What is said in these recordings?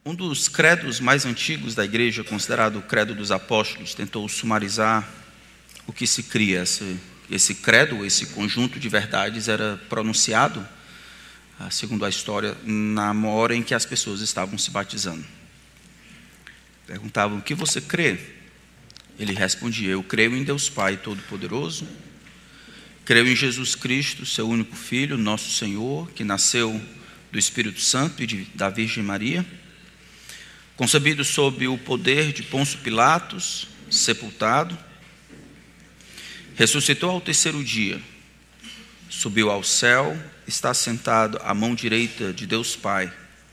Um dos credos mais antigos da igreja, considerado o credo dos apóstolos, tentou sumarizar o que se cria. Esse credo, esse conjunto de verdades era pronunciado, segundo a história, na hora em que as pessoas estavam se batizando. Perguntavam: o que você crê? Ele respondia: eu creio em Deus Pai Todo-Poderoso, creio em Jesus Cristo, seu único Filho, nosso Senhor, que nasceu do Espírito Santo e da Virgem Maria, concebido sob o poder de Pôncio Pilatos, sepultado, ressuscitou ao terceiro dia, subiu ao céu, está sentado à mão direita de Deus Pai,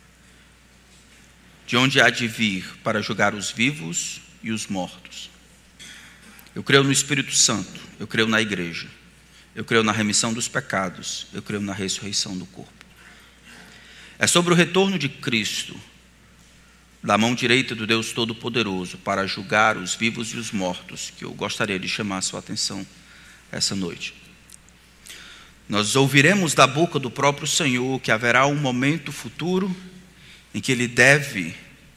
de onde há de vir para julgar os vivos e os mortos. Eu creio no Espírito Santo, eu creio na igreja, eu creio na remissão dos pecados, eu creio na ressurreição do corpo. É sobre o retorno de Cristo, da mão direita do Deus Todo-Poderoso, para julgar os vivos e os mortos, que eu gostaria de chamar a sua atenção essa noite. Nós ouviremos da boca do próprio Senhor que haverá um momento futuro em que Ele deve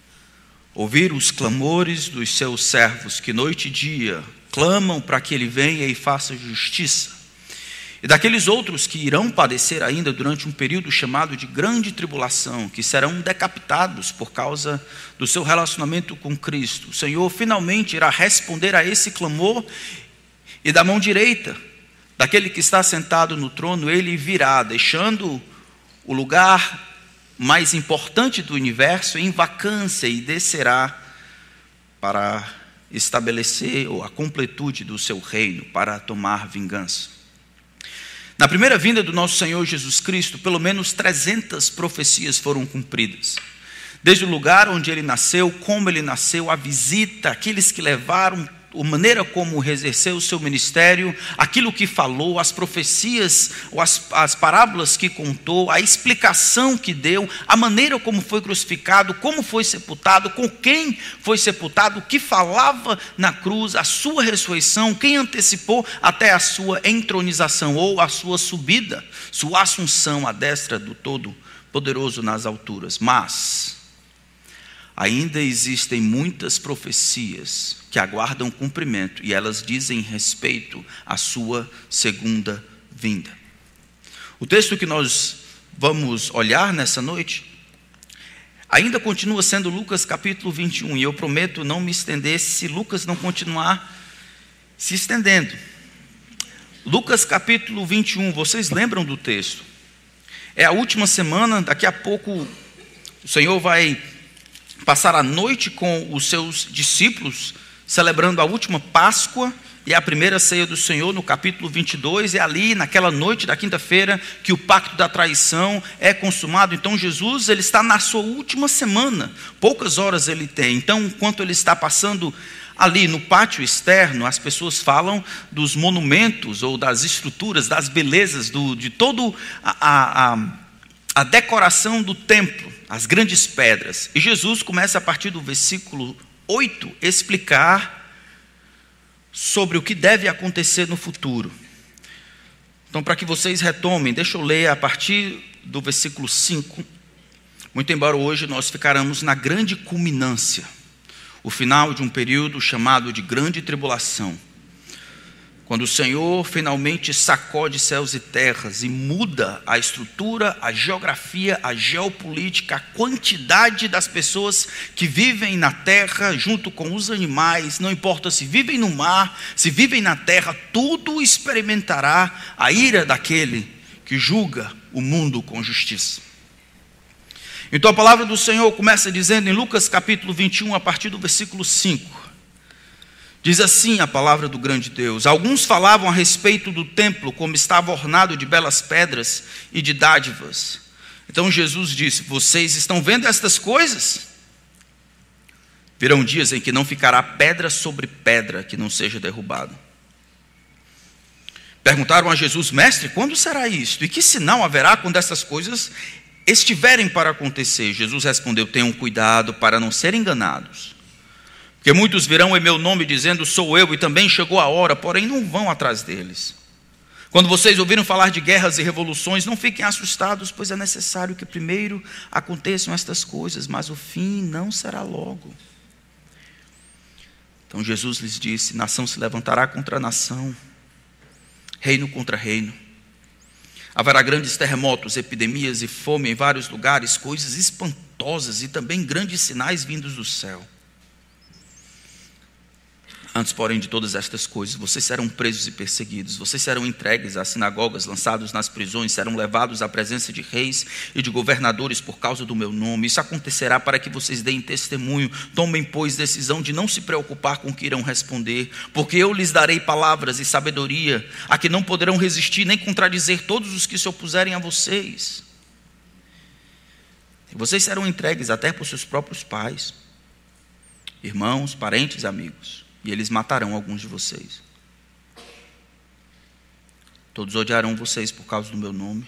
ouvir os clamores dos seus servos, que noite e dia clamam para que Ele venha e faça justiça. E daqueles outros que irão padecer ainda durante um período chamado de grande tribulação, que serão decapitados por causa do seu relacionamento com Cristo. O Senhor finalmente irá responder a esse clamor, e da mão direita daquele que está sentado no trono, Ele virá, deixando o lugar mais importante do universo em vacância, e descerá para estabelecer a completude do seu reino, para tomar vingança. Na primeira vinda do nosso Senhor Jesus Cristo, pelo menos 300 profecias foram cumpridas. Desde o lugar onde Ele nasceu, como Ele nasceu, a visita, aqueles que levaram, a maneira como exerceu o seu ministério, aquilo que falou, as profecias, as parábolas que contou, a explicação que deu, a maneira como foi crucificado, como foi sepultado, com quem foi sepultado, o que falava na cruz, a sua ressurreição, quem antecipou até a sua entronização ou a sua subida, sua assunção à destra do Todo-Poderoso nas alturas. Mas ainda existem muitas profecias que aguardam cumprimento, e elas dizem respeito à sua segunda vinda. O texto que nós vamos olhar nessa noite ainda continua sendo Lucas capítulo 21, e eu prometo não me estender se Lucas não continuar se estendendo. Lucas capítulo 21, vocês lembram do texto? É a última semana, daqui a pouco o Senhor vai passar a noite com os seus discípulos, celebrando a última Páscoa e a primeira ceia do Senhor, no capítulo 22, é ali naquela noite da quinta-feira que o pacto da traição é consumado. Então Jesus, ele está na sua última semana, poucas horas ele tem. Então, enquanto ele está passando ali no pátio externo, as pessoas falam dos monumentos ou das estruturas, das belezas, de todo a decoração do templo, as grandes pedras. E Jesus começa a partir do versículo 8 explicar sobre o que deve acontecer no futuro. Então, para que vocês retomem, deixa eu ler a partir do versículo 5. Muito embora hoje nós ficaremos na grande culminância, o final de um período chamado de grande tribulação, quando o Senhor finalmente sacode céus e terras e muda a estrutura, a geografia, a geopolítica, a quantidade das pessoas que vivem na terra junto com os animais, não importa se vivem no mar, se vivem na terra, tudo experimentará a ira daquele que julga o mundo com justiça. Então a palavra do Senhor começa dizendo em Lucas capítulo 21, a partir do versículo 5. Diz assim a palavra do grande Deus: alguns falavam a respeito do templo, como estava ornado de belas pedras e de dádivas. Então Jesus disse: vocês estão vendo estas coisas? Virão dias em que não ficará pedra sobre pedra que não seja derrubada. Perguntaram a Jesus: mestre, quando será isto? E que sinal haverá quando essas coisas estiverem para acontecer? Jesus respondeu: tenham cuidado para não serem enganados. Porque muitos virão em meu nome dizendo: sou eu, e também chegou a hora, porém não vão atrás deles. Quando vocês ouviram falar de guerras e revoluções, não fiquem assustados, pois é necessário que primeiro aconteçam estas coisas, mas o fim não será logo. Então Jesus lhes disse: nação se levantará contra nação, reino contra reino. Haverá grandes terremotos, epidemias e fome em vários lugares, coisas espantosas e também grandes sinais vindos do céu. Antes, porém, de todas estas coisas, vocês serão presos e perseguidos, vocês serão entregues às sinagogas, lançados nas prisões, serão levados à presença de reis e de governadores por causa do meu nome. Isso acontecerá para que vocês deem testemunho. Tomem, pois, decisão de não se preocupar com o que irão responder, porque eu lhes darei palavras e sabedoria, a que não poderão resistir nem contradizer todos os que se opuserem a vocês. E vocês serão entregues até por seus próprios pais, irmãos, parentes e amigos. E eles matarão alguns de vocês. Todos odiarão vocês por causa do meu nome.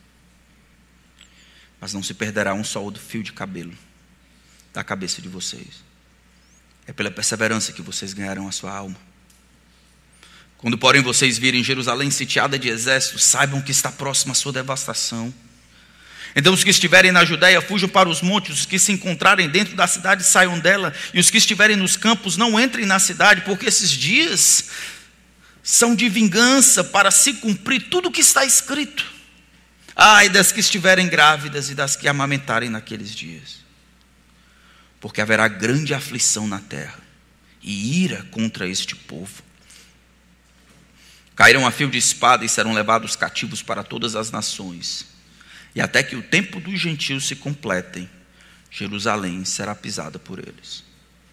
Mas não se perderá um só do fio de cabelo da cabeça de vocês. É pela perseverança que vocês ganharão a sua alma. Quando, porém, vocês virem Jerusalém sitiada de exércitos, saibam que está próxima a sua devastação. Então os que estiverem na Judéia fujam para os montes, os que se encontrarem dentro da cidade saiam dela, e os que estiverem nos campos não entrem na cidade, porque esses dias são de vingança para se cumprir tudo o que está escrito. Ai das que estiverem grávidas e das que amamentarem naqueles dias, porque haverá grande aflição na terra e ira contra este povo. Cairão a fio de espada e serão levados cativos para todas as nações. E até que o tempo dos gentios se completem, Jerusalém será pisada por eles.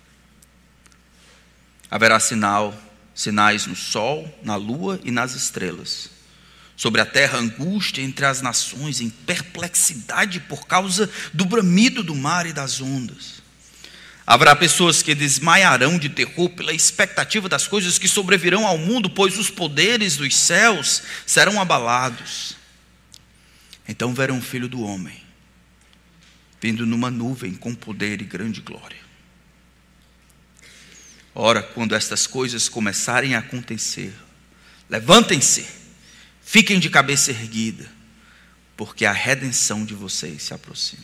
Haverá sinais no sol, na lua e nas estrelas. Sobre a terra, angústia entre as nações, em perplexidade por causa do bramido do mar e das ondas. Haverá pessoas que desmaiarão de terror pela expectativa das coisas que sobrevirão ao mundo, pois os poderes dos céus serão abalados. Então verão o Filho do Homem vindo numa nuvem com poder e grande glória. Ora, quando estas coisas começarem a acontecer, levantem-se, fiquem de cabeça erguida, porque a redenção de vocês se aproxima.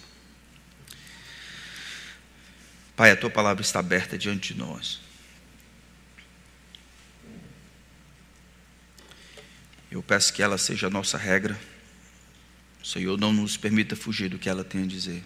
Pai, a tua palavra está aberta diante de nós. Eu peço que ela seja a nossa regra. Senhor, não nos permita fugir do que ela tem a dizer.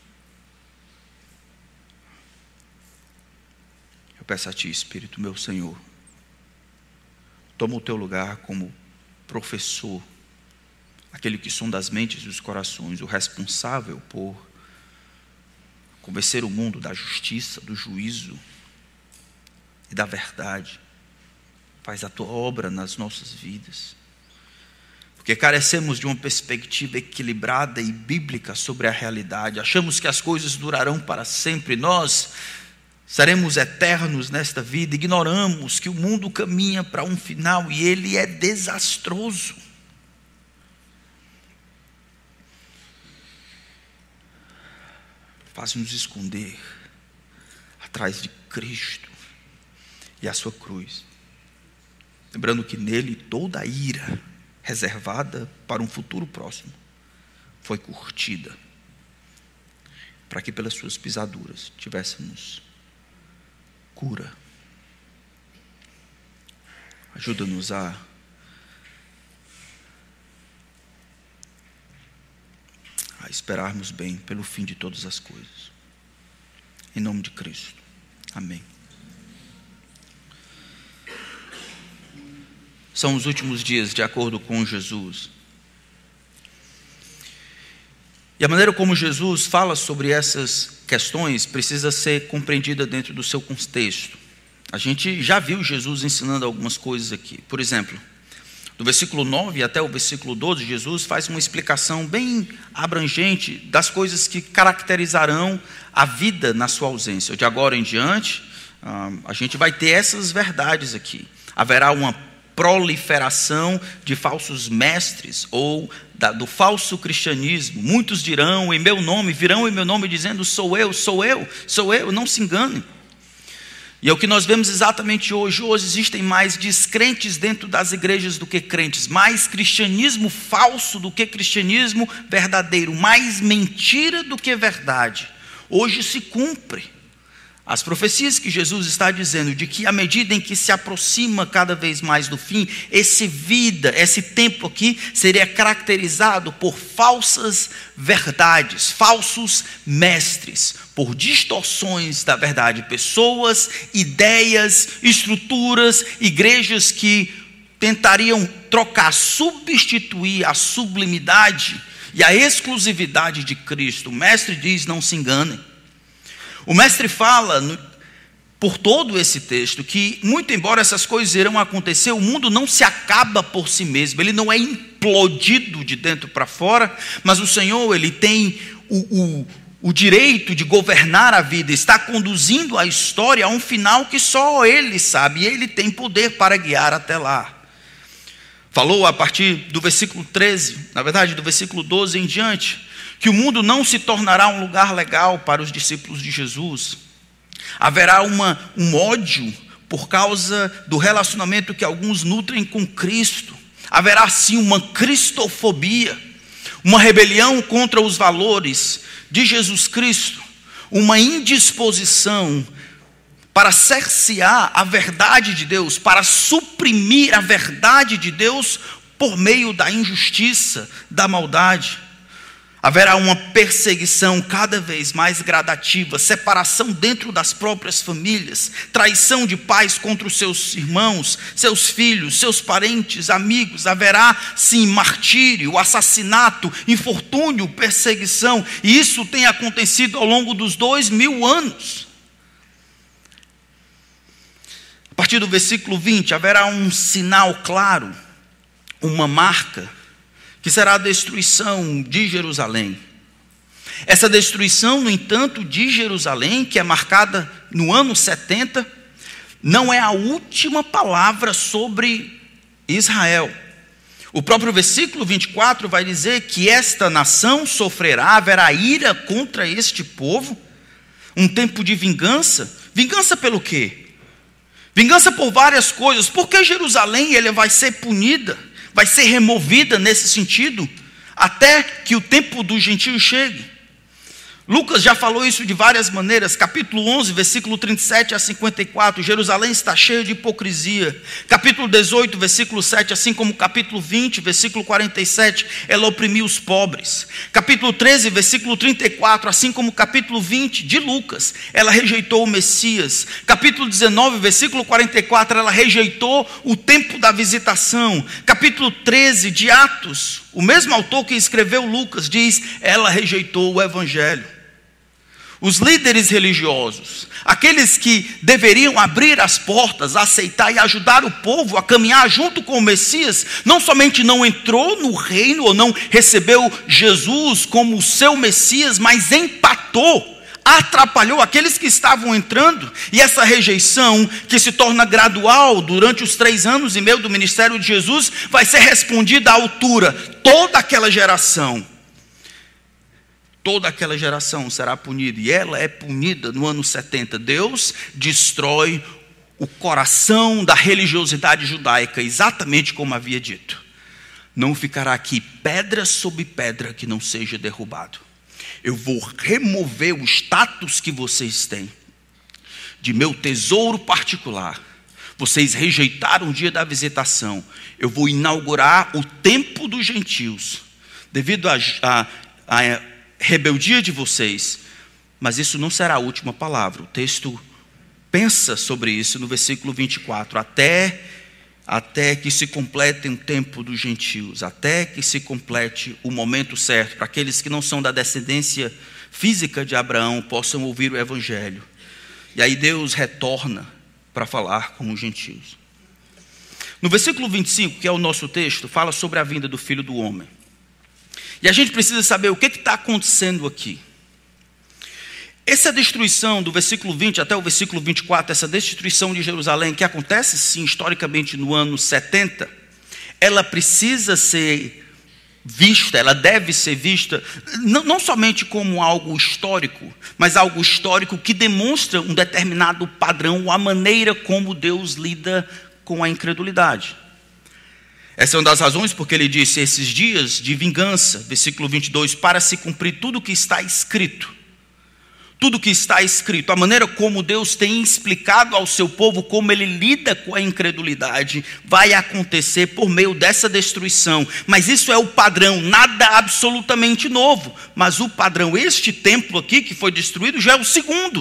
Eu peço a Ti, Espírito, meu Senhor, toma o Teu lugar como professor, aquele que sonda as mentes e os corações, o responsável por convencer o mundo da justiça, do juízo e da verdade. Faz a Tua obra nas nossas vidas. Porque carecemos de uma perspectiva equilibrada e bíblica sobre a realidade. Achamos que as coisas durarão para sempre. Nós seremos eternos nesta vida. Ignoramos que o mundo caminha para um final e ele é desastroso. Faz-nos esconder atrás de Cristo e a sua cruz. Lembrando que nele toda a ira reservada para um futuro próximo foi curtida, para que pelas suas pisaduras tivéssemos cura. Ajuda-nos a esperarmos bem pelo fim de todas as coisas. Em nome de Cristo. Amém. São os últimos dias, de acordo com Jesus. E a maneira como Jesus fala sobre essas questões precisa ser compreendida dentro do seu contexto. A gente já viu Jesus ensinando algumas coisas aqui. Por exemplo, do versículo 9 até o versículo 12, Jesus faz uma explicação bem abrangente das coisas que caracterizarão a vida na sua ausência. De agora em diante, a gente vai ter essas verdades aqui. Haverá uma proliferação de falsos mestres ou do falso cristianismo. Muitos dirão virão em meu nome dizendo sou eu, não se engane. E é o que nós vemos exatamente hoje. Hoje existem mais descrentes dentro das igrejas do que crentes, mais cristianismo falso do que cristianismo verdadeiro, mais mentira do que verdade. Hoje se cumpre as profecias que Jesus está dizendo, de que à medida em que se aproxima cada vez mais do fim, esse tempo aqui seria caracterizado por falsas verdades, falsos mestres, por distorções da verdade, pessoas, ideias, estruturas, igrejas que tentariam trocar, substituir a sublimidade e a exclusividade de Cristo. O mestre diz: não se enganem. O mestre fala, por todo esse texto, que muito embora essas coisas irão acontecer, o mundo não se acaba por si mesmo, ele não é implodido de dentro para fora, mas o Senhor, ele tem o direito de governar a vida, está conduzindo a história a um final que só ele sabe, e ele tem poder para guiar até lá. Falou a partir do versículo 13, na verdade do versículo 12 em diante, que o mundo não se tornará um lugar legal para os discípulos de Jesus. Haverá um ódio por causa do relacionamento que alguns nutrem com Cristo. Haverá sim uma cristofobia, uma rebelião contra os valores de Jesus Cristo, uma indisposição para cercear a verdade de Deus, para suprimir a verdade de Deus por meio da injustiça, da maldade. Haverá uma perseguição cada vez mais gradativa, separação dentro das próprias famílias, traição de pais contra os seus irmãos, seus filhos, seus parentes, amigos. Haverá sim martírio, assassinato, infortúnio, perseguição, e isso tem acontecido ao longo dos 2000 anos. A partir do versículo 20, haverá um sinal claro, uma marca, que será a destruição de Jerusalém. Essa destruição, no entanto, de Jerusalém, que é marcada no ano 70, não é a última palavra sobre Israel. O próprio versículo 24 vai dizer que esta nação sofrerá, haverá ira contra este povo, um tempo de vingança. Vingança pelo quê? Vingança por várias coisas. Porque Jerusalém ele vai ser punida, vai ser removida nesse sentido, até que o tempo dos gentios chegue. Lucas já falou isso de várias maneiras. Capítulo 11, versículo 37 a 54, Jerusalém está cheia de hipocrisia. Capítulo 18, versículo 7, assim como capítulo 20, versículo 47, ela oprimiu os pobres. Capítulo 13, versículo 34, assim como capítulo 20 de Lucas, ela rejeitou o Messias. Capítulo 19, versículo 44, ela rejeitou o tempo da visitação. Capítulo 13 de Atos, o mesmo autor que escreveu Lucas diz, ela rejeitou o evangelho. Os líderes religiosos, aqueles que deveriam abrir as portas, aceitar e ajudar o povo a caminhar junto com o Messias, não somente não entrou no reino ou não recebeu Jesus como o seu Messias, mas empatou, atrapalhou aqueles que estavam entrando. E essa rejeição, que se torna gradual durante os 3 anos e meio do ministério de Jesus, vai ser respondida à altura. Toda aquela geração será punida, e ela é punida no ano 70. Deus destrói o coração da religiosidade judaica, exatamente como havia dito. Não ficará aqui pedra sobre pedra que não seja derrubado. Eu vou remover o status que vocês têm de meu tesouro particular. Vocês rejeitaram o dia da visitação. Eu vou inaugurar o tempo dos gentios, devido à rebeldia de vocês. Mas isso não será a última palavra. O texto pensa sobre isso no versículo 24. Até que se complete o tempo dos gentios, até que se complete o momento certo, para aqueles que não são da descendência física de Abraão possam ouvir o evangelho. E aí Deus retorna para falar com os gentios. No versículo 25, que é o nosso texto, fala sobre a vinda do Filho do Homem. E a gente precisa saber o que está acontecendo aqui. Essa destruição do versículo 20 até o versículo 24, essa destruição de Jerusalém, que acontece sim historicamente no ano 70, ela precisa ser vista, ela deve ser vista, não somente como algo histórico, mas algo histórico que demonstra um determinado padrão, a maneira como Deus lida com a incredulidade. Essa é uma das razões porque ele disse, esses dias de vingança, versículo 22, para se cumprir tudo o que está escrito. Tudo que está escrito, a maneira como Deus tem explicado ao seu povo como ele lida com a incredulidade, vai acontecer por meio dessa destruição. Mas isso é o padrão, nada absolutamente novo. Mas o padrão, este templo aqui que foi destruído, já é o segundo.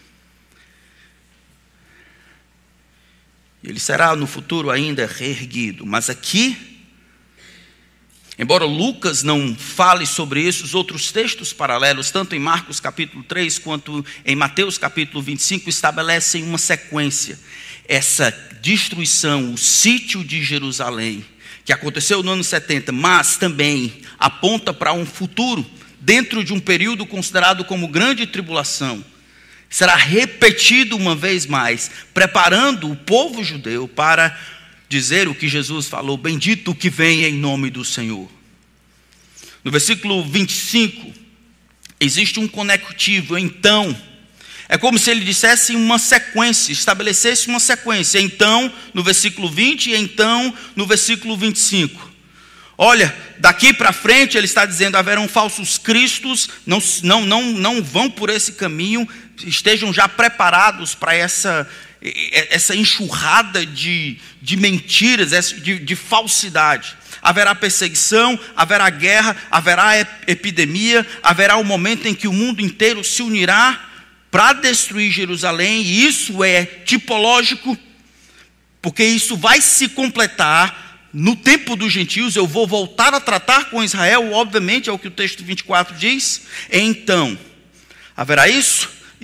Ele será no futuro ainda reerguido. Mas aqui, embora Lucas não fale sobre isso, os outros textos paralelos, tanto em Marcos capítulo 3, quanto em Mateus capítulo 25, estabelecem uma sequência. Essa destruição, o sítio de Jerusalém, que aconteceu no ano 70, mas também aponta para um futuro, dentro de um período considerado como grande tribulação, será repetido uma vez mais, preparando o povo judeu para dizer o que Jesus falou, bendito o que vem em nome do Senhor. No versículo 25, existe um conectivo, então, é como se ele dissesse uma sequência, estabelecesse uma sequência, então, no versículo 20, e então, no versículo 25. Olha, daqui para frente ele está dizendo, haverão falsos cristos, não vão por esse caminho, estejam já preparados para essa enxurrada de mentiras, de falsidade. Haverá perseguição, haverá guerra, haverá epidemia, haverá um momento em que o mundo inteiro se unirá para destruir Jerusalém, e isso é tipológico, porque isso vai se completar no tempo dos gentios. Eu vou voltar a tratar com Israel, obviamente, é o que o texto 24 diz. Então, haverá isso,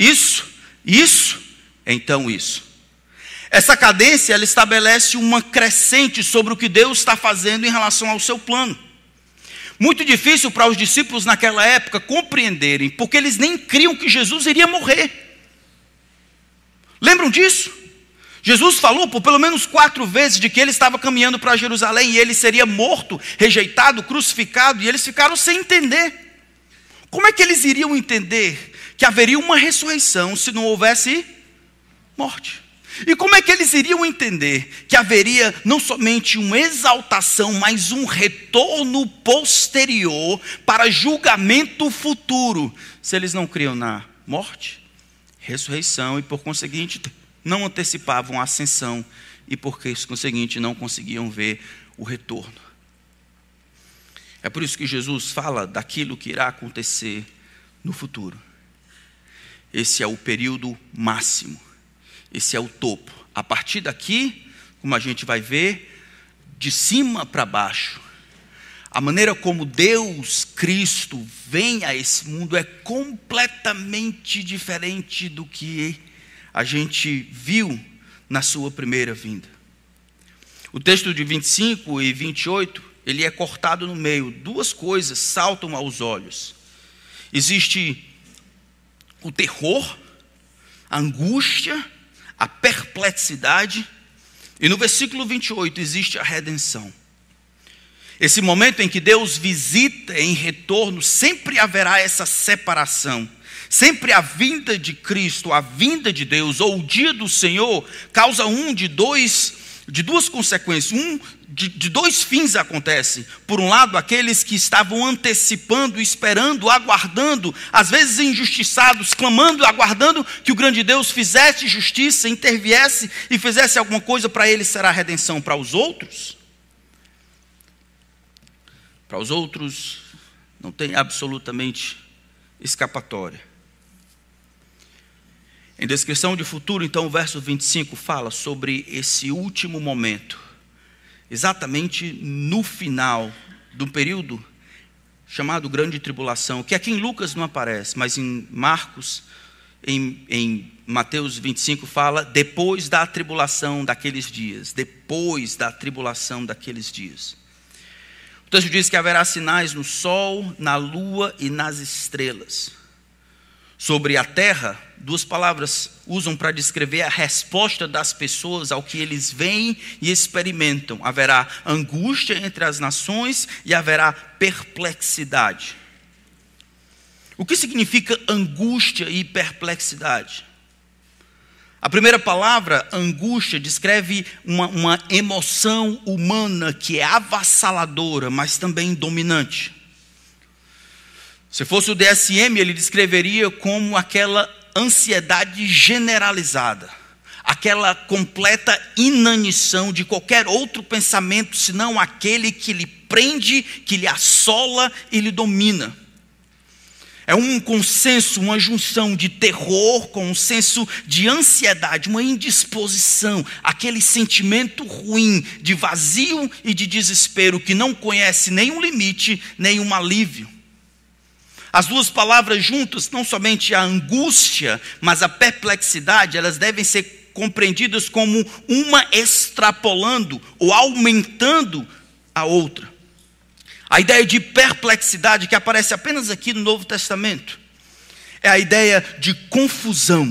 então isso. Essa cadência, ela estabelece uma crescente sobre o que Deus está fazendo em relação ao seu plano. Muito difícil para os discípulos naquela época compreenderem, porque eles nem criam que Jesus iria morrer. Lembram disso? Jesus falou por pelo menos 4 vezes de que ele estava caminhando para Jerusalém e ele seria morto, rejeitado, crucificado, e eles ficaram sem entender. Como é que eles iriam entender que haveria uma ressurreição se não houvesse morte? E como é que eles iriam entender que haveria não somente uma exaltação, mas um retorno posterior para julgamento futuro, se eles não criam na morte, ressurreição, e por conseguinte não antecipavam a ascensão, e por conseguinte não conseguiam ver o retorno? É por isso que Jesus fala daquilo que irá acontecer no futuro. Esse é o período máximo. Esse é o topo. A partir daqui, como a gente vai ver, de cima para baixo, a maneira como Deus, Cristo, vem a esse mundo é completamente diferente do que a gente viu na sua primeira vinda. O texto de 25 e 28, ele é cortado no meio. 2 coisas saltam aos olhos. Existe o terror, a angústia, a perplexidade, e no versículo 28 existe a redenção. Esse momento em que Deus visita em retorno, sempre haverá essa separação. Sempre a vinda de Cristo, a vinda de Deus, ou o dia do Senhor, causa de duas consequências. De 2 fins acontece. Por um lado, aqueles que estavam antecipando, esperando, aguardando, às vezes injustiçados, clamando, aguardando que o grande Deus fizesse justiça, interviesse e fizesse alguma coisa para eles, será a redenção. Para os outros, não tem absolutamente escapatória. Em descrição de futuro, então, o verso 25 fala sobre esse último momento, exatamente no final do período chamado Grande Tribulação, que aqui em Lucas não aparece, mas em Marcos, em Mateus 25 fala depois da tribulação daqueles dias. Depois da tribulação daqueles dias. O texto diz que haverá sinais no sol, na lua e nas estrelas. Sobre a terra, duas palavras usam para descrever a resposta das pessoas ao que eles veem e experimentam. Haverá angústia entre as nações e haverá perplexidade. O que significa angústia e perplexidade? A primeira palavra, angústia, descreve uma emoção humana que é avassaladora, mas também dominante. Se fosse o DSM, ele descreveria como aquela ansiedade generalizada, aquela completa inanição de qualquer outro pensamento, senão aquele que lhe prende, que lhe assola e lhe domina. É um consenso, uma junção de terror com um senso de ansiedade, uma indisposição, aquele sentimento ruim de vazio e de desespero que não conhece nenhum limite, nenhum alívio. As duas palavras juntas, não somente a angústia, mas a perplexidade, elas devem ser compreendidas como uma extrapolando ou aumentando a outra. A ideia de perplexidade, que aparece apenas aqui no Novo Testamento, é a ideia de confusão,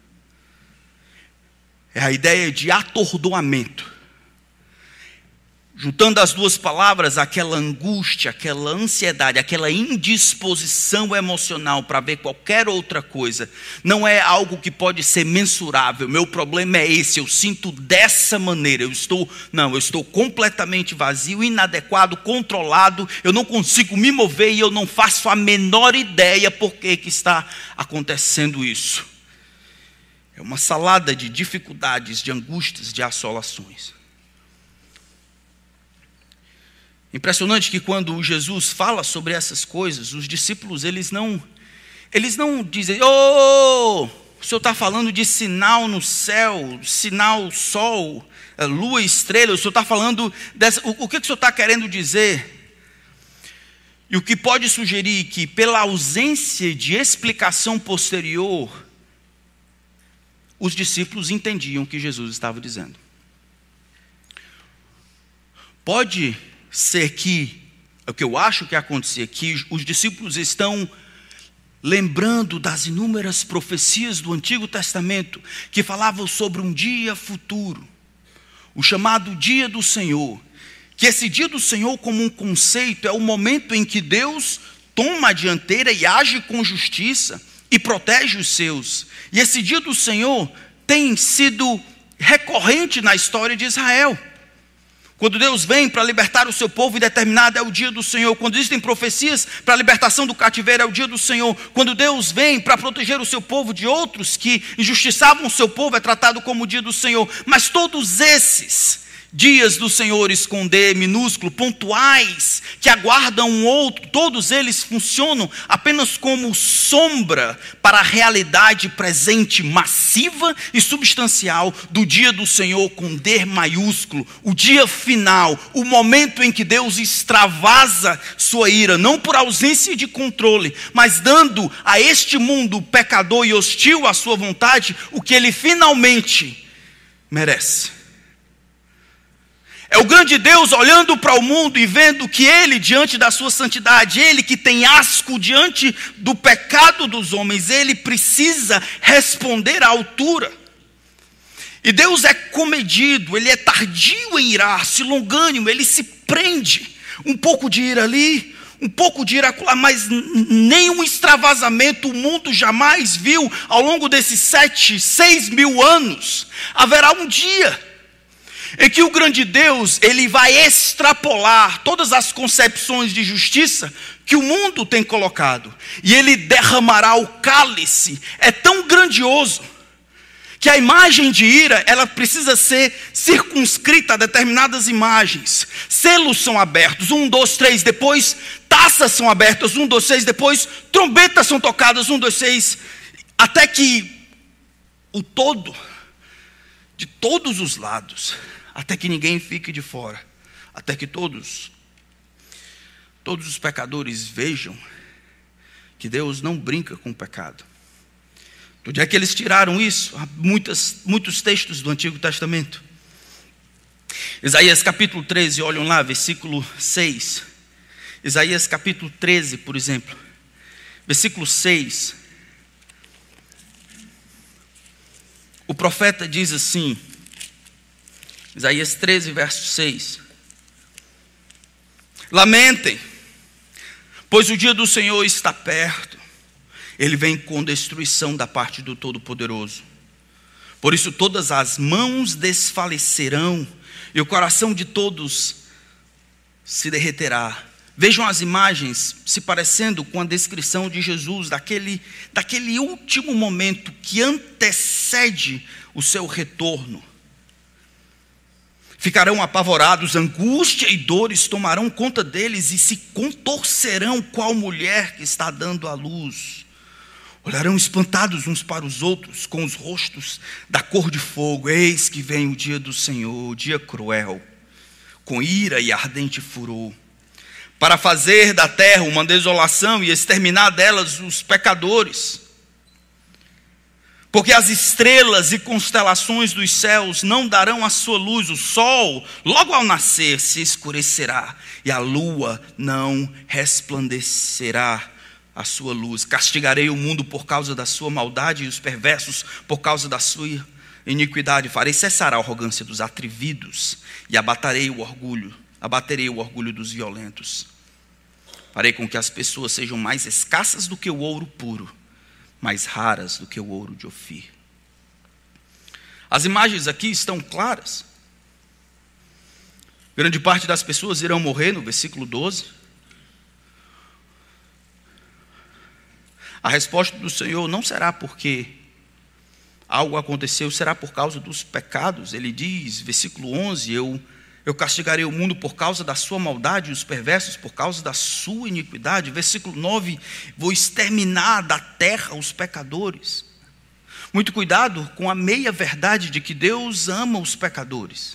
é a ideia de atordoamento. Juntando as duas palavras, aquela angústia, aquela ansiedade, aquela indisposição emocional para ver qualquer outra coisa, não é algo que pode ser mensurável. Meu problema é esse, eu sinto dessa maneira, eu estou completamente vazio, inadequado, controlado, eu não consigo me mover e eu não faço a menor ideia por que está acontecendo isso. É uma salada de dificuldades, de angústias, de assolações. Impressionante que quando Jesus fala sobre essas coisas, os discípulos, eles não dizem, o senhor está falando de sinal no céu, sinal sol, lua, estrela, o senhor está falando dessa, o que o senhor está querendo dizer? E o que pode sugerir que pela ausência de explicação posterior, os discípulos entendiam o que Jesus estava dizendo. Pode ser que, o que eu acho que acontecia aqui, os discípulos estão lembrando das inúmeras profecias do Antigo Testamento que falavam sobre um dia futuro, o chamado dia do Senhor, que esse dia do Senhor como um conceito é o momento em que Deus toma a dianteira e age com justiça e protege os seus. E esse dia do Senhor tem sido recorrente na história de Israel. Quando Deus vem para libertar o seu povo, e determinado é o dia do Senhor. Quando existem profecias para a libertação do cativeiro, é o dia do Senhor. Quando Deus vem para proteger o seu povo de outros que injustiçavam o seu povo, é tratado como o dia do Senhor. Mas todos esses dias do Senhor, com D minúsculo, pontuais, que aguardam um outro, todos eles funcionam apenas como sombra para a realidade presente, massiva e substancial do dia do Senhor, com D maiúsculo, o dia final, o momento em que Deus extravasa sua ira, não por ausência de controle, mas dando a este mundo pecador e hostil à sua vontade, o que ele finalmente merece. É o grande Deus olhando para o mundo e vendo que Ele, diante da sua santidade, Ele que tem asco diante do pecado dos homens, Ele precisa responder à altura. E Deus é comedido, Ele é tardio em irar-se, longânimo, Ele se prende. Um pouco de ira ali, um pouco de ira acolá, mas nenhum extravasamento o mundo jamais viu ao longo desses 6 mil anos. Haverá um dia em que o grande Deus, ele vai extrapolar todas as concepções de justiça que o mundo tem colocado. E ele derramará o cálice. É tão grandioso que a imagem de ira, ela precisa ser circunscrita a determinadas imagens. Selos são abertos, 1, 2, 3, depois taças são abertas, 1, 2, 3, depois trombetas são tocadas, 1, 2, 3, até que o todo, de todos os lados, até que ninguém fique de fora, até que todos os pecadores vejam que Deus não brinca com o pecado. De onde é que eles tiraram isso? Há muitos textos do Antigo Testamento. Isaías capítulo 13, olham lá, versículo 6. Isaías capítulo 13, por exemplo, versículo 6. O profeta diz assim, Isaías 13, verso 6. Lamentem, pois o dia do Senhor está perto. Ele vem com destruição da parte do Todo-Poderoso. Por isso todas as mãos desfalecerão e o coração de todos se derreterá. Vejam as imagens se parecendo com a descrição de Jesus, daquele último momento que antecede o seu retorno. Ficarão apavorados, angústia e dores tomarão conta deles e se contorcerão qual mulher que está dando à luz. Olharão espantados uns para os outros, com os rostos da cor de fogo. Eis que vem o dia do Senhor, o dia cruel, com ira e ardente furor, para fazer da terra uma desolação e exterminar delas os pecadores. Porque as estrelas e constelações dos céus não darão a sua luz, o sol, logo ao nascer, se escurecerá, e a lua não resplandecerá a sua luz. Castigarei o mundo por causa da sua maldade e os perversos por causa da sua iniquidade. Farei cessar a arrogância dos atrevidos e abaterei o orgulho dos violentos. Farei com que as pessoas sejam mais escassas do que o ouro puro, mais raras do que o ouro de Ofir. As imagens aqui estão claras. Grande parte das pessoas irão morrer, no versículo 12. A resposta do Senhor não será porque algo aconteceu, será por causa dos pecados. Ele diz, versículo 11, eu castigarei o mundo por causa da sua maldade e os perversos por causa da sua iniquidade. Versículo 9, vou exterminar da terra os pecadores. Muito cuidado com a meia-verdade de que Deus ama os pecadores.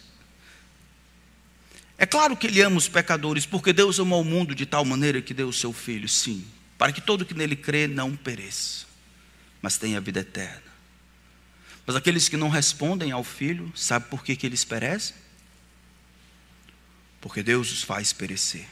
É claro que Ele ama os pecadores, porque Deus amou o mundo de tal maneira que deu o seu Filho, sim, para que todo que nele crê não pereça, mas tenha vida eterna. Mas aqueles que não respondem ao Filho, sabe por que eles perecem? Porque Deus os faz perecer.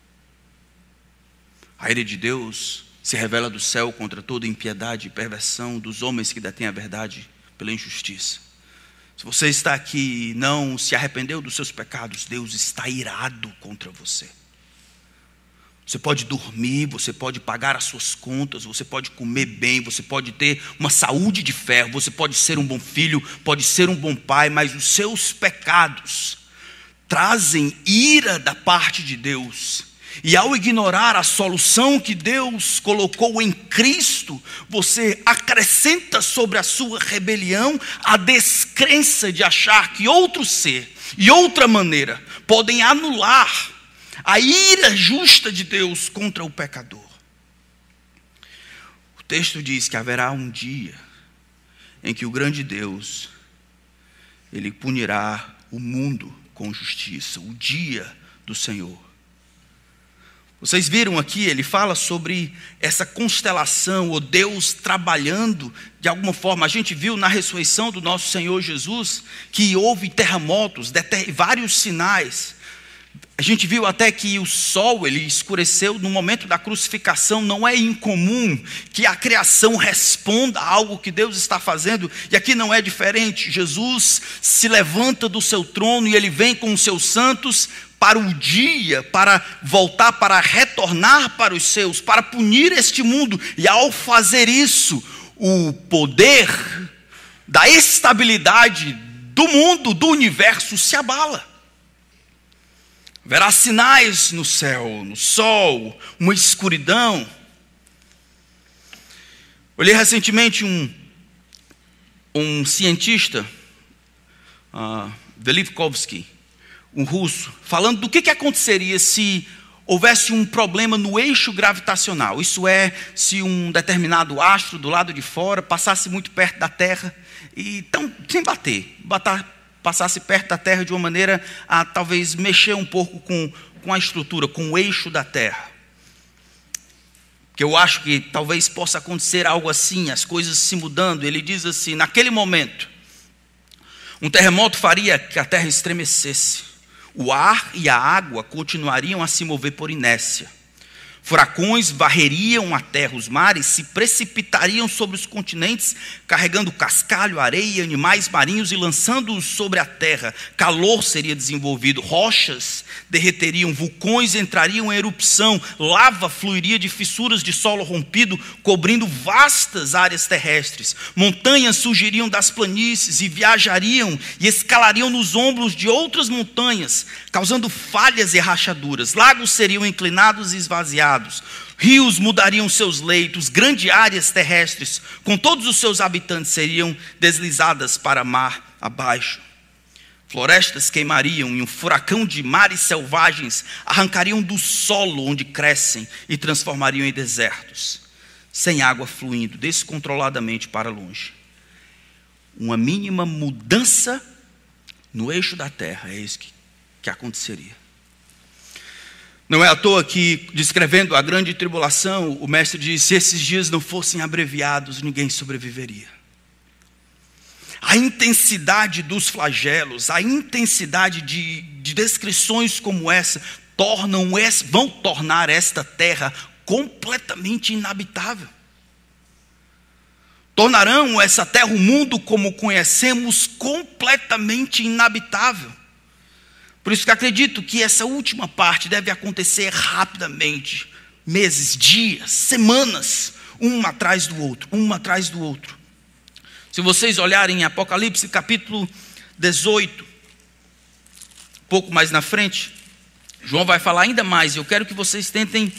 A ira de Deus se revela do céu contra toda impiedade e perversão dos homens que detêm a verdade pela injustiça. Se você está aqui e não se arrependeu dos seus pecados, Deus está irado contra você. Você pode dormir, você pode pagar as suas contas, você pode comer bem, você pode ter uma saúde de ferro, você pode ser um bom filho, pode ser um bom pai, mas os seus pecados trazem ira da parte de Deus. E ao ignorar a solução que Deus colocou em Cristo, você acrescenta sobre a sua rebelião a descrença de achar que outro ser e outra maneira podem anular a ira justa de Deus contra o pecador. O texto diz que haverá um dia em que o grande Deus, Ele punirá o mundo com justiça, o dia do Senhor. Vocês viram aqui, ele fala sobre essa constelação, ou Deus trabalhando de alguma forma. A gente viu na ressurreição do nosso Senhor Jesus que houve terremotos, vários sinais. A gente viu até que o sol ele escureceu no momento da crucificação. Não é incomum que a criação responda a algo que Deus está fazendo. E aqui não é diferente. Jesus se levanta do seu trono e ele vem com os seus santos para o dia, para voltar, para retornar para os seus, para punir este mundo. E ao fazer isso, o poder da estabilidade do mundo, do universo se abala. Haverá sinais no céu, no sol, uma escuridão. Olhei recentemente um cientista, Velikovsky, um russo, falando do que aconteceria se houvesse um problema no eixo gravitacional. Isso é, se um determinado astro do lado de fora passasse muito perto da Terra, e então, sem passasse perto da Terra de uma maneira a talvez mexer um pouco com a estrutura, com o eixo da Terra. Que eu acho que talvez possa acontecer algo assim, as coisas se mudando. Ele diz assim, naquele momento, um terremoto faria que a Terra estremecesse. O ar e a água continuariam a se mover por inércia. Furacões varreriam a terra, os mares se precipitariam sobre os continentes, carregando cascalho, areia, animais marinhos e lançando-os sobre a terra. Calor seria desenvolvido, rochas derreteriam, vulcões entrariam em erupção, lava fluiria de fissuras de solo rompido, cobrindo vastas áreas terrestres. Montanhas surgiriam das planícies e viajariam e escalariam nos ombros de outras montanhas, causando falhas e rachaduras. Lagos seriam inclinados e esvaziados. Rios mudariam seus leitos, grandes áreas terrestres, com todos os seus habitantes, seriam deslizadas para mar abaixo. Florestas queimariam e um furacão de mares selvagens arrancariam do solo onde crescem e transformariam em desertos, sem água fluindo descontroladamente para longe. Uma mínima mudança no eixo da terra, é isso que aconteceria. Não é à toa que, descrevendo a grande tribulação, o mestre diz: se esses dias não fossem abreviados, ninguém sobreviveria. A intensidade dos flagelos, a intensidade de descrições como essa, vão tornar esta terra completamente inabitável. Tornarão essa terra, o mundo como conhecemos, completamente inabitável. Por isso que acredito que essa última parte deve acontecer rapidamente. Meses, dias, semanas, um atrás do outro. Se vocês olharem em Apocalipse capítulo 18, um pouco mais na frente, João vai falar ainda mais. Eu quero que vocês tentem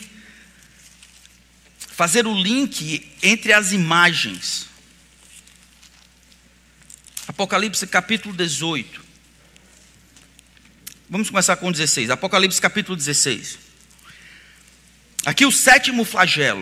fazer o link entre as imagens. Apocalipse capítulo 18. Vamos começar com 16. Apocalipse capítulo 16. Aqui o 7º flagelo.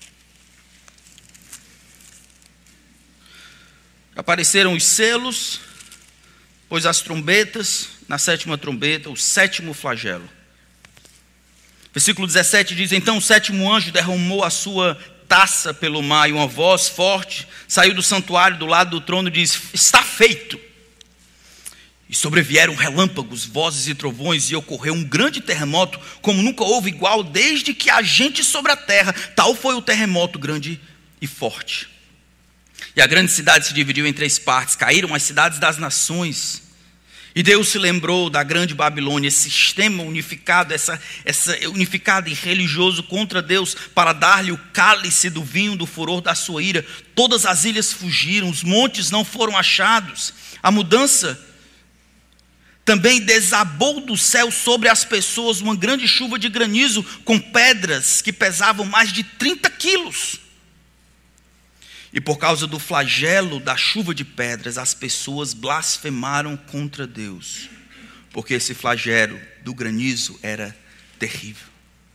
Apareceram os selos, pois as trombetas, na 7ª trombeta, o 7º flagelo. Versículo 17 diz: então o 7º anjo derramou a sua taça pelo mar, e uma voz forte saiu do santuário do lado do trono e diz: está feito. E sobrevieram relâmpagos, vozes e trovões, e ocorreu um grande terremoto, como nunca houve igual desde que há gente sobre a terra. Tal foi o terremoto grande e forte. E a grande cidade se dividiu em 3 partes, caíram as cidades das nações. E Deus se lembrou da grande Babilônia, esse sistema unificado, essa unificado e religioso contra Deus, para dar-lhe o cálice do vinho do furor da sua ira. Todas as ilhas fugiram, os montes não foram achados. A mudança também desabou do céu sobre as pessoas uma grande chuva de granizo, com pedras que pesavam mais de 30 quilos. E por causa do flagelo da chuva de pedras, as pessoas blasfemaram contra Deus, porque esse flagelo do granizo era terrível.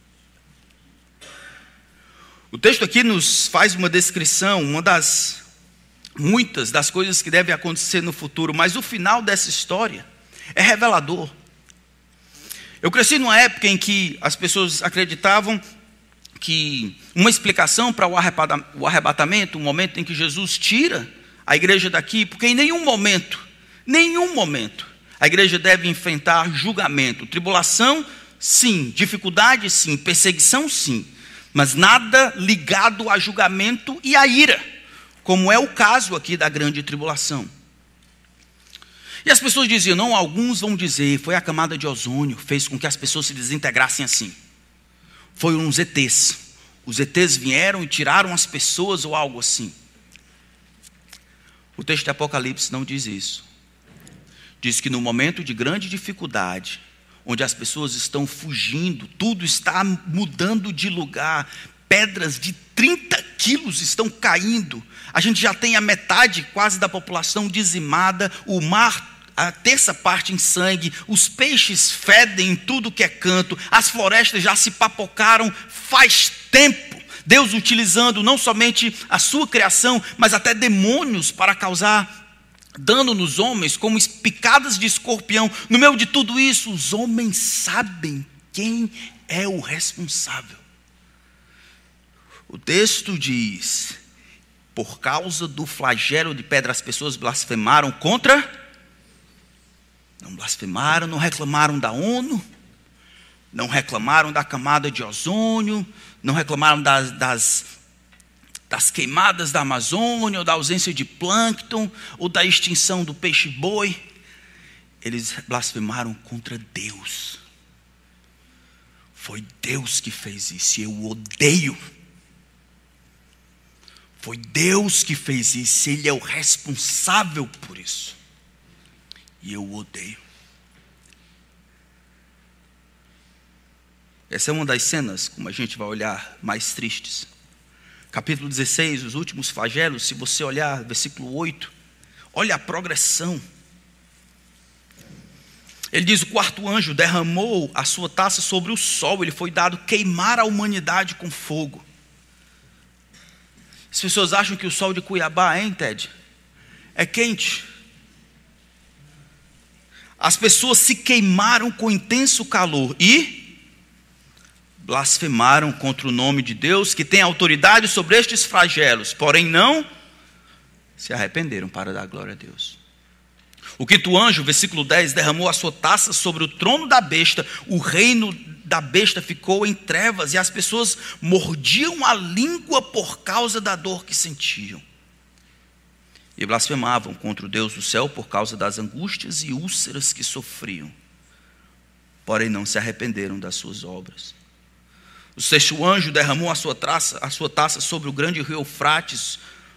O texto aqui nos faz uma descrição, uma das muitas das coisas que devem acontecer no futuro, mas o final dessa história é revelador. Eu cresci numa época em que as pessoas acreditavam que uma explicação para o arrebatamento, o momento em que Jesus tira a igreja daqui, porque em nenhum momento, a igreja deve enfrentar julgamento. Tribulação, sim. Dificuldade, sim. Perseguição, sim. Mas nada ligado a julgamento e a ira, como é o caso aqui da grande tribulação. E as pessoas diziam, não, alguns vão dizer, foi a camada de ozônio, fez com que as pessoas se desintegrassem assim. Foram uns ETs. Os ETs vieram e tiraram as pessoas ou algo assim. O texto de Apocalipse não diz isso. Diz que no momento de grande dificuldade, onde as pessoas estão fugindo, tudo está mudando de lugar, pedras de 30 quilos estão caindo, a gente já tem a metade quase da população dizimada, o mar, a terça parte em sangue, os peixes fedem em tudo que é canto, as florestas já se papocaram faz tempo. Deus utilizando não somente a sua criação, mas até demônios para causar dano nos homens, como picadas de escorpião. No meio de tudo isso, os homens sabem quem é o responsável. O texto diz: por causa do flagelo de pedra, as pessoas blasfemaram contra. Não blasfemaram, não reclamaram da ONU, não reclamaram da camada de ozônio, não reclamaram das queimadas da Amazônia, ou da ausência de plâncton, ou da extinção do peixe-boi. Eles blasfemaram contra Deus. Foi Deus que fez isso, e eu odeio. Foi Deus que fez isso, Ele é o responsável por isso. E eu odeio. Essa é uma das cenas, como a gente vai olhar, mais tristes. Capítulo 16, os últimos flagelos, se você olhar, versículo 8, olha a progressão. Ele diz: o quarto anjo derramou a sua taça sobre o sol, ele foi dado queimar a humanidade com fogo. As pessoas acham que o sol de Cuiabá, hein, Ted? É quente. As pessoas se queimaram com intenso calor e blasfemaram contra o nome de Deus, que tem autoridade sobre estes flagelos, porém não se arrependeram para dar glória a Deus. O quinto anjo, versículo 10, derramou a sua taça sobre o trono da besta. O reino da besta ficou em trevas e as pessoas mordiam a língua por causa da dor que sentiam. E blasfemavam contra o Deus do céu por causa das angústias e úlceras que sofriam. Porém não se arrependeram das suas obras. O sexto anjo derramou a sua taça sobre o grande rio Eufrates.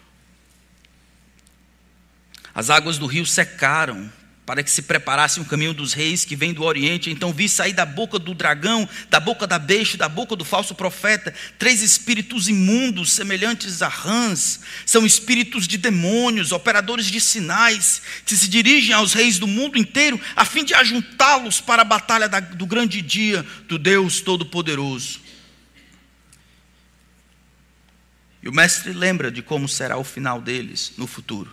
As águas do rio secaram, para que se preparasse um caminho dos reis que vem do Oriente. Então vi sair da boca do dragão, da boca da besta, da boca do falso profeta, 3 espíritos imundos, semelhantes a rãs. São espíritos de demônios, operadores de sinais, que se dirigem aos reis do mundo inteiro, a fim de ajuntá-los para a batalha do grande dia do Deus Todo-Poderoso. E o mestre lembra de como será o final deles no futuro.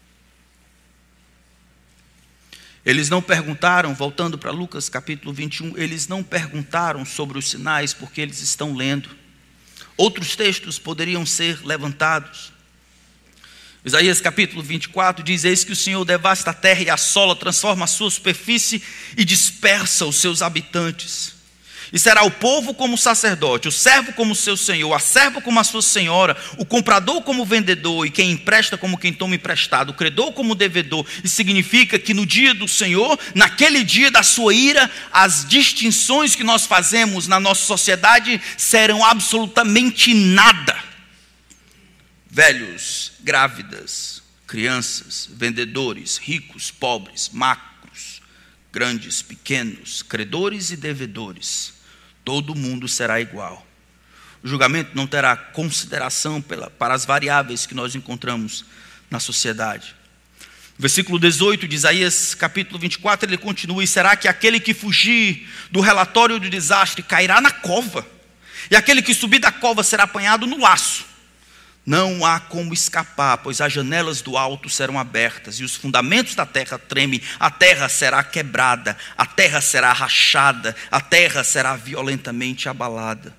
Eles não perguntaram, voltando para Lucas capítulo 21, eles não perguntaram sobre os sinais porque eles estão lendo. Outros textos poderiam ser levantados. Isaías capítulo 24 diz: eis que o Senhor devasta a terra e assola, transforma a sua superfície e dispersa os seus habitantes. E será o povo como o sacerdote, o servo como seu senhor, a serva como a sua senhora, o comprador como o vendedor, e quem empresta como quem toma emprestado, o credor como o devedor. Isso significa que no dia do Senhor, naquele dia da sua ira, as distinções que nós fazemos na nossa sociedade serão absolutamente nada. Velhos, grávidas, crianças, vendedores, ricos, pobres, macros, grandes, pequenos, credores e devedores. Todo mundo será igual. O julgamento não terá consideração para as variáveis que nós encontramos na sociedade. Versículo 18 de Isaías capítulo 24, ele continua: e será que aquele que fugir do relatório do desastre cairá na cova, e aquele que subir da cova será apanhado no laço? Não há como escapar, pois as janelas do alto serão abertas e os fundamentos da terra tremem. A terra será quebrada, a terra será rachada, a terra será violentamente abalada.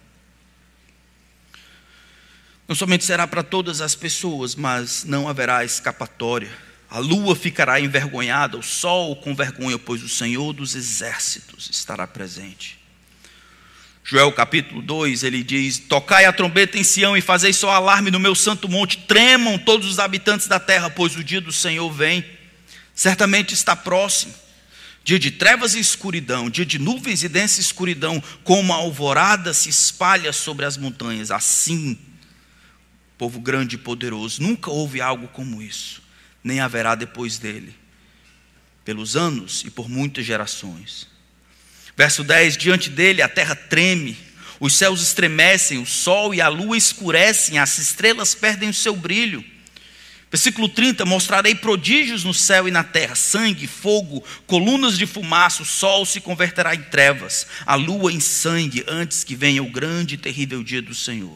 Não somente será para todas as pessoas, mas não haverá escapatória. A lua ficará envergonhada, o sol com vergonha, pois o Senhor dos exércitos estará presente. Joel capítulo 2, ele diz: tocai a trombeta em Sião e fazei só alarme no meu santo monte, tremam todos os habitantes da terra, pois o dia do Senhor vem, certamente está próximo. Dia de trevas e escuridão, dia de nuvens e densa escuridão, como a alvorada se espalha sobre as montanhas. Assim, povo grande e poderoso, nunca houve algo como isso, nem haverá depois dele, pelos anos e por muitas gerações. Verso 10, diante dele a terra treme, os céus estremecem, o sol e a lua escurecem, as estrelas perdem o seu brilho. Versículo 30, mostrarei prodígios no céu e na terra, sangue, fogo, colunas de fumaça, o sol se converterá em trevas, a lua em sangue, antes que venha o grande e terrível dia do Senhor.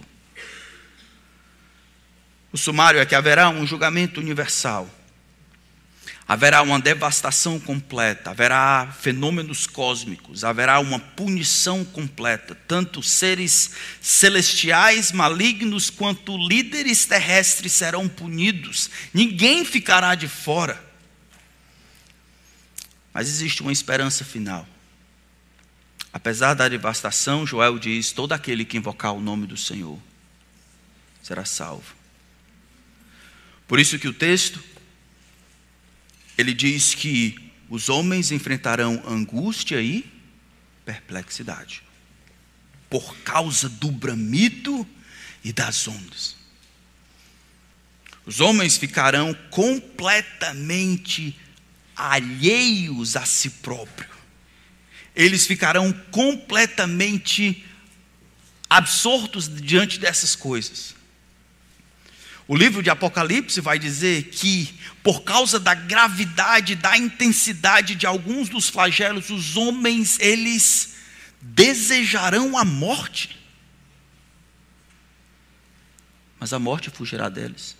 O sumário é que haverá um julgamento universal. Haverá uma devastação completa, haverá fenômenos cósmicos, haverá uma punição completa. Tanto seres celestiais malignos quanto líderes terrestres serão punidos. Ninguém ficará de fora. Mas existe uma esperança final. Apesar da devastação, Joel diz: todo aquele que invocar o nome do Senhor será salvo. Por isso que o texto, ele diz que os homens enfrentarão angústia e perplexidade, por causa do bramido e das ondas. Os homens ficarão completamente alheios a si próprio. Eles ficarão completamente absortos diante dessas coisas. O livro de Apocalipse vai dizer que, por causa da gravidade, da intensidade de alguns dos flagelos, os homens, eles desejarão a morte. Mas a morte fugirá deles.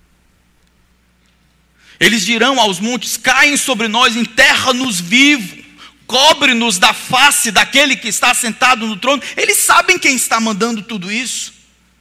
Eles dirão aos montes: caem sobre nós, enterra-nos vivo, cobre-nos da face daquele que está sentado no trono. Eles sabem quem está mandando tudo isso.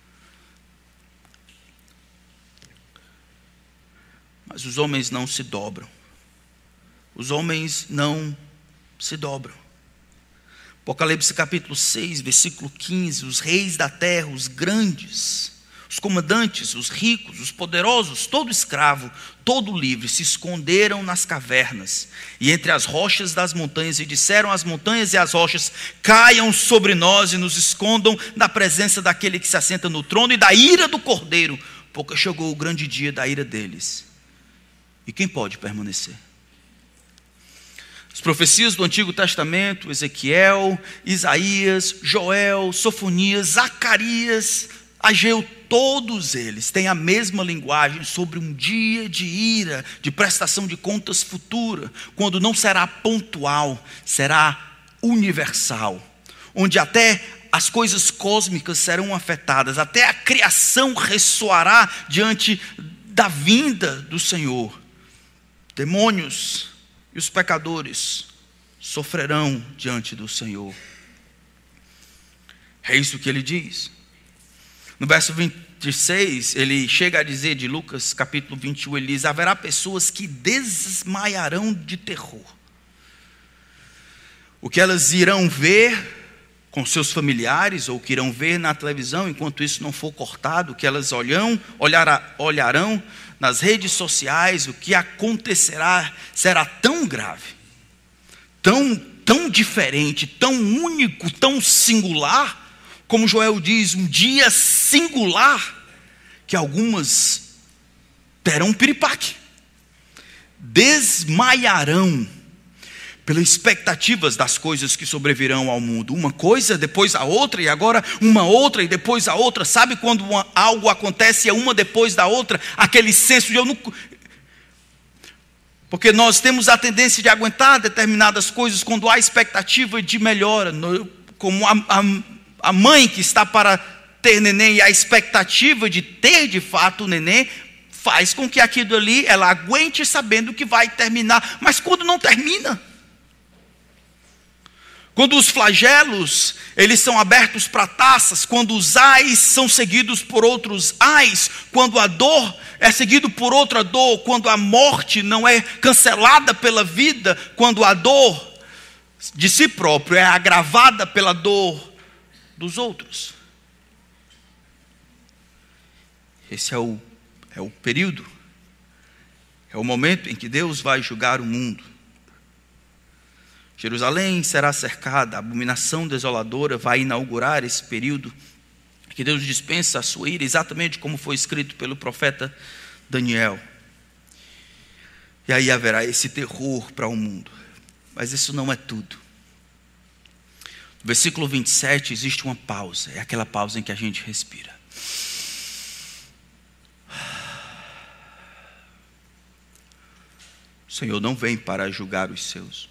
Mas os homens não se dobram. Os homens não se dobram. Apocalipse capítulo 6, versículo 15. Os reis da terra, os grandes, os comandantes, os ricos, os poderosos, todo escravo, todo livre, se esconderam nas cavernas e entre as rochas das montanhas, e disseram às montanhas e às rochas: caiam sobre nós e nos escondam da presença daquele que se assenta no trono e da ira do Cordeiro, porque chegou o grande dia da ira deles. E quem pode permanecer? As profecias do Antigo Testamento, Ezequiel, Isaías, Joel, Sofonias, Zacarias, Ageu, todos eles têm a mesma linguagem sobre um dia de ira, de prestação de contas futura, quando não será pontual, será universal, onde até as coisas cósmicas serão afetadas, até a criação ressoará diante da vinda do Senhor. Demônios e os pecadores sofrerão diante do Senhor. É isso que ele diz. No verso 26, ele chega a dizer, de Lucas capítulo 21, ele diz: haverá pessoas que desmaiarão de terror. O que elas irão ver com seus familiares, ou que irão ver na televisão, enquanto isso não for cortado, o que elas olharão nas redes sociais, o que acontecerá será tão grave, tão diferente, tão único, tão singular, como Joel diz, um dia singular, que algumas terão piripaque, desmaiarão pelas expectativas das coisas que sobrevirão ao mundo. Uma coisa, depois a outra, e agora uma outra, e depois a outra. Sabe quando algo acontece e é uma depois da outra? Aquele senso de eu não... Porque nós temos a tendência de aguentar determinadas coisas quando há expectativa de melhora. Como a mãe que está para ter neném e a expectativa de ter de fato o neném, faz com que aquilo ali ela aguente sabendo que vai terminar. Mas quando não termina, quando os flagelos, eles são abertos para taças, quando os ais são seguidos por outros ais, quando a dor é seguida por outra dor, quando a morte não é cancelada pela vida, quando a dor de si próprio é agravada pela dor dos outros. Esse é o período, é o momento em que Deus vai julgar o mundo. Jerusalém será cercada, a abominação desoladora vai inaugurar esse período que Deus dispensa a sua ira, exatamente como foi escrito pelo profeta Daniel. E aí haverá esse terror para o mundo. Mas isso não é tudo. No versículo 27 existe uma pausa, é aquela pausa em que a gente respira. O Senhor não vem para julgar os seus.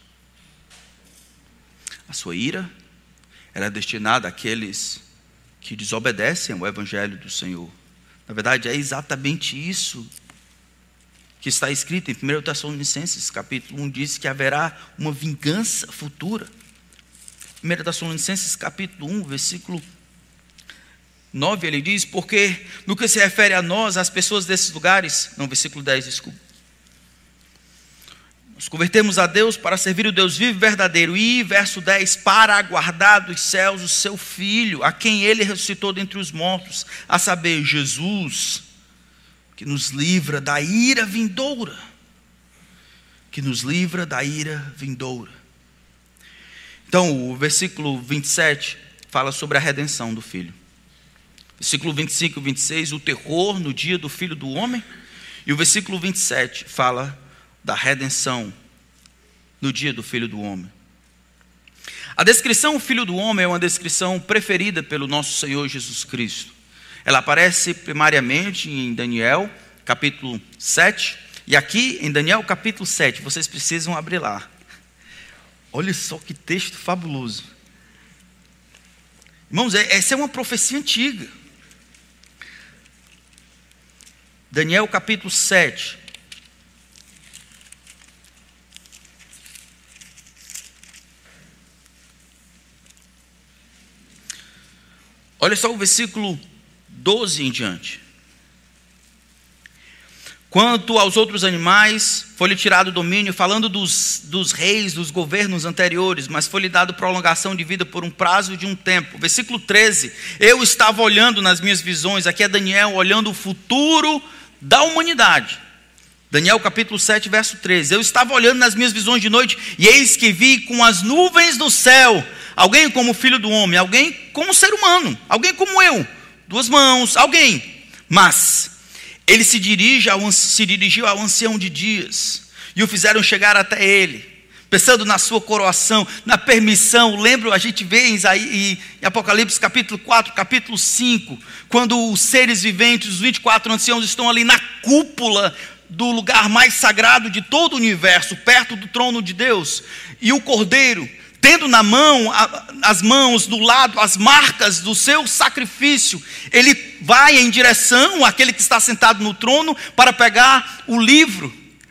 A sua ira era destinada àqueles que desobedecem ao Evangelho do Senhor. Na verdade, é exatamente isso que está escrito em 1 Tessalonicenses, capítulo 1, diz que haverá uma vingança futura. 1 Tessalonicenses, capítulo 1, versículo 9, ele diz: porque no que se refere a nós, as pessoas desses lugares, não, versículo 10, desculpa. Nos convertemos a Deus para servir o Deus vivo e verdadeiro. E, verso 10, para aguardar dos céus o seu Filho, a quem ele ressuscitou dentre os mortos, a saber, Jesus, que nos livra da ira vindoura. Que nos livra da ira vindoura. Então, o versículo 27 fala sobre a redenção do Filho. Versículo 25 e 26, o terror no dia do Filho do Homem. E o versículo 27 fala da redenção no dia do Filho do Homem. A descrição Filho do Homem é uma descrição preferida pelo nosso Senhor Jesus Cristo. Ela aparece primariamente em Daniel, capítulo 7, e aqui em Daniel, capítulo 7, vocês precisam abrir lá. Olha só que texto fabuloso. Irmãos, essa é uma profecia antiga. Daniel, capítulo 7. Olha só o versículo 12 em diante. Quanto aos outros animais, foi-lhe tirado o domínio, falando dos reis, dos governos anteriores, mas foi-lhe dado prolongação de vida por um prazo de um tempo. Versículo 13, eu estava olhando nas minhas visões, aqui é Daniel olhando o futuro da humanidade. Daniel capítulo 7, verso 13, eu estava olhando nas minhas visões de noite, e eis que vi com as nuvens do céu, alguém como filho do homem, alguém como ser humano, alguém como eu, duas mãos, alguém, mas ele se dirigiu ao ancião de dias, e o fizeram chegar até ele, pensando na sua coroação, na permissão. Lembra, a gente vê em Apocalipse capítulo 4, capítulo 5, quando os seres viventes, os 24 anciãos estão ali na cúpula do lugar mais sagrado de todo o universo, perto do trono de Deus, e o Cordeiro, tendo na mão, as mãos do lado, as marcas do seu sacrifício, ele vai em direção àquele que está sentado no trono para pegar o livro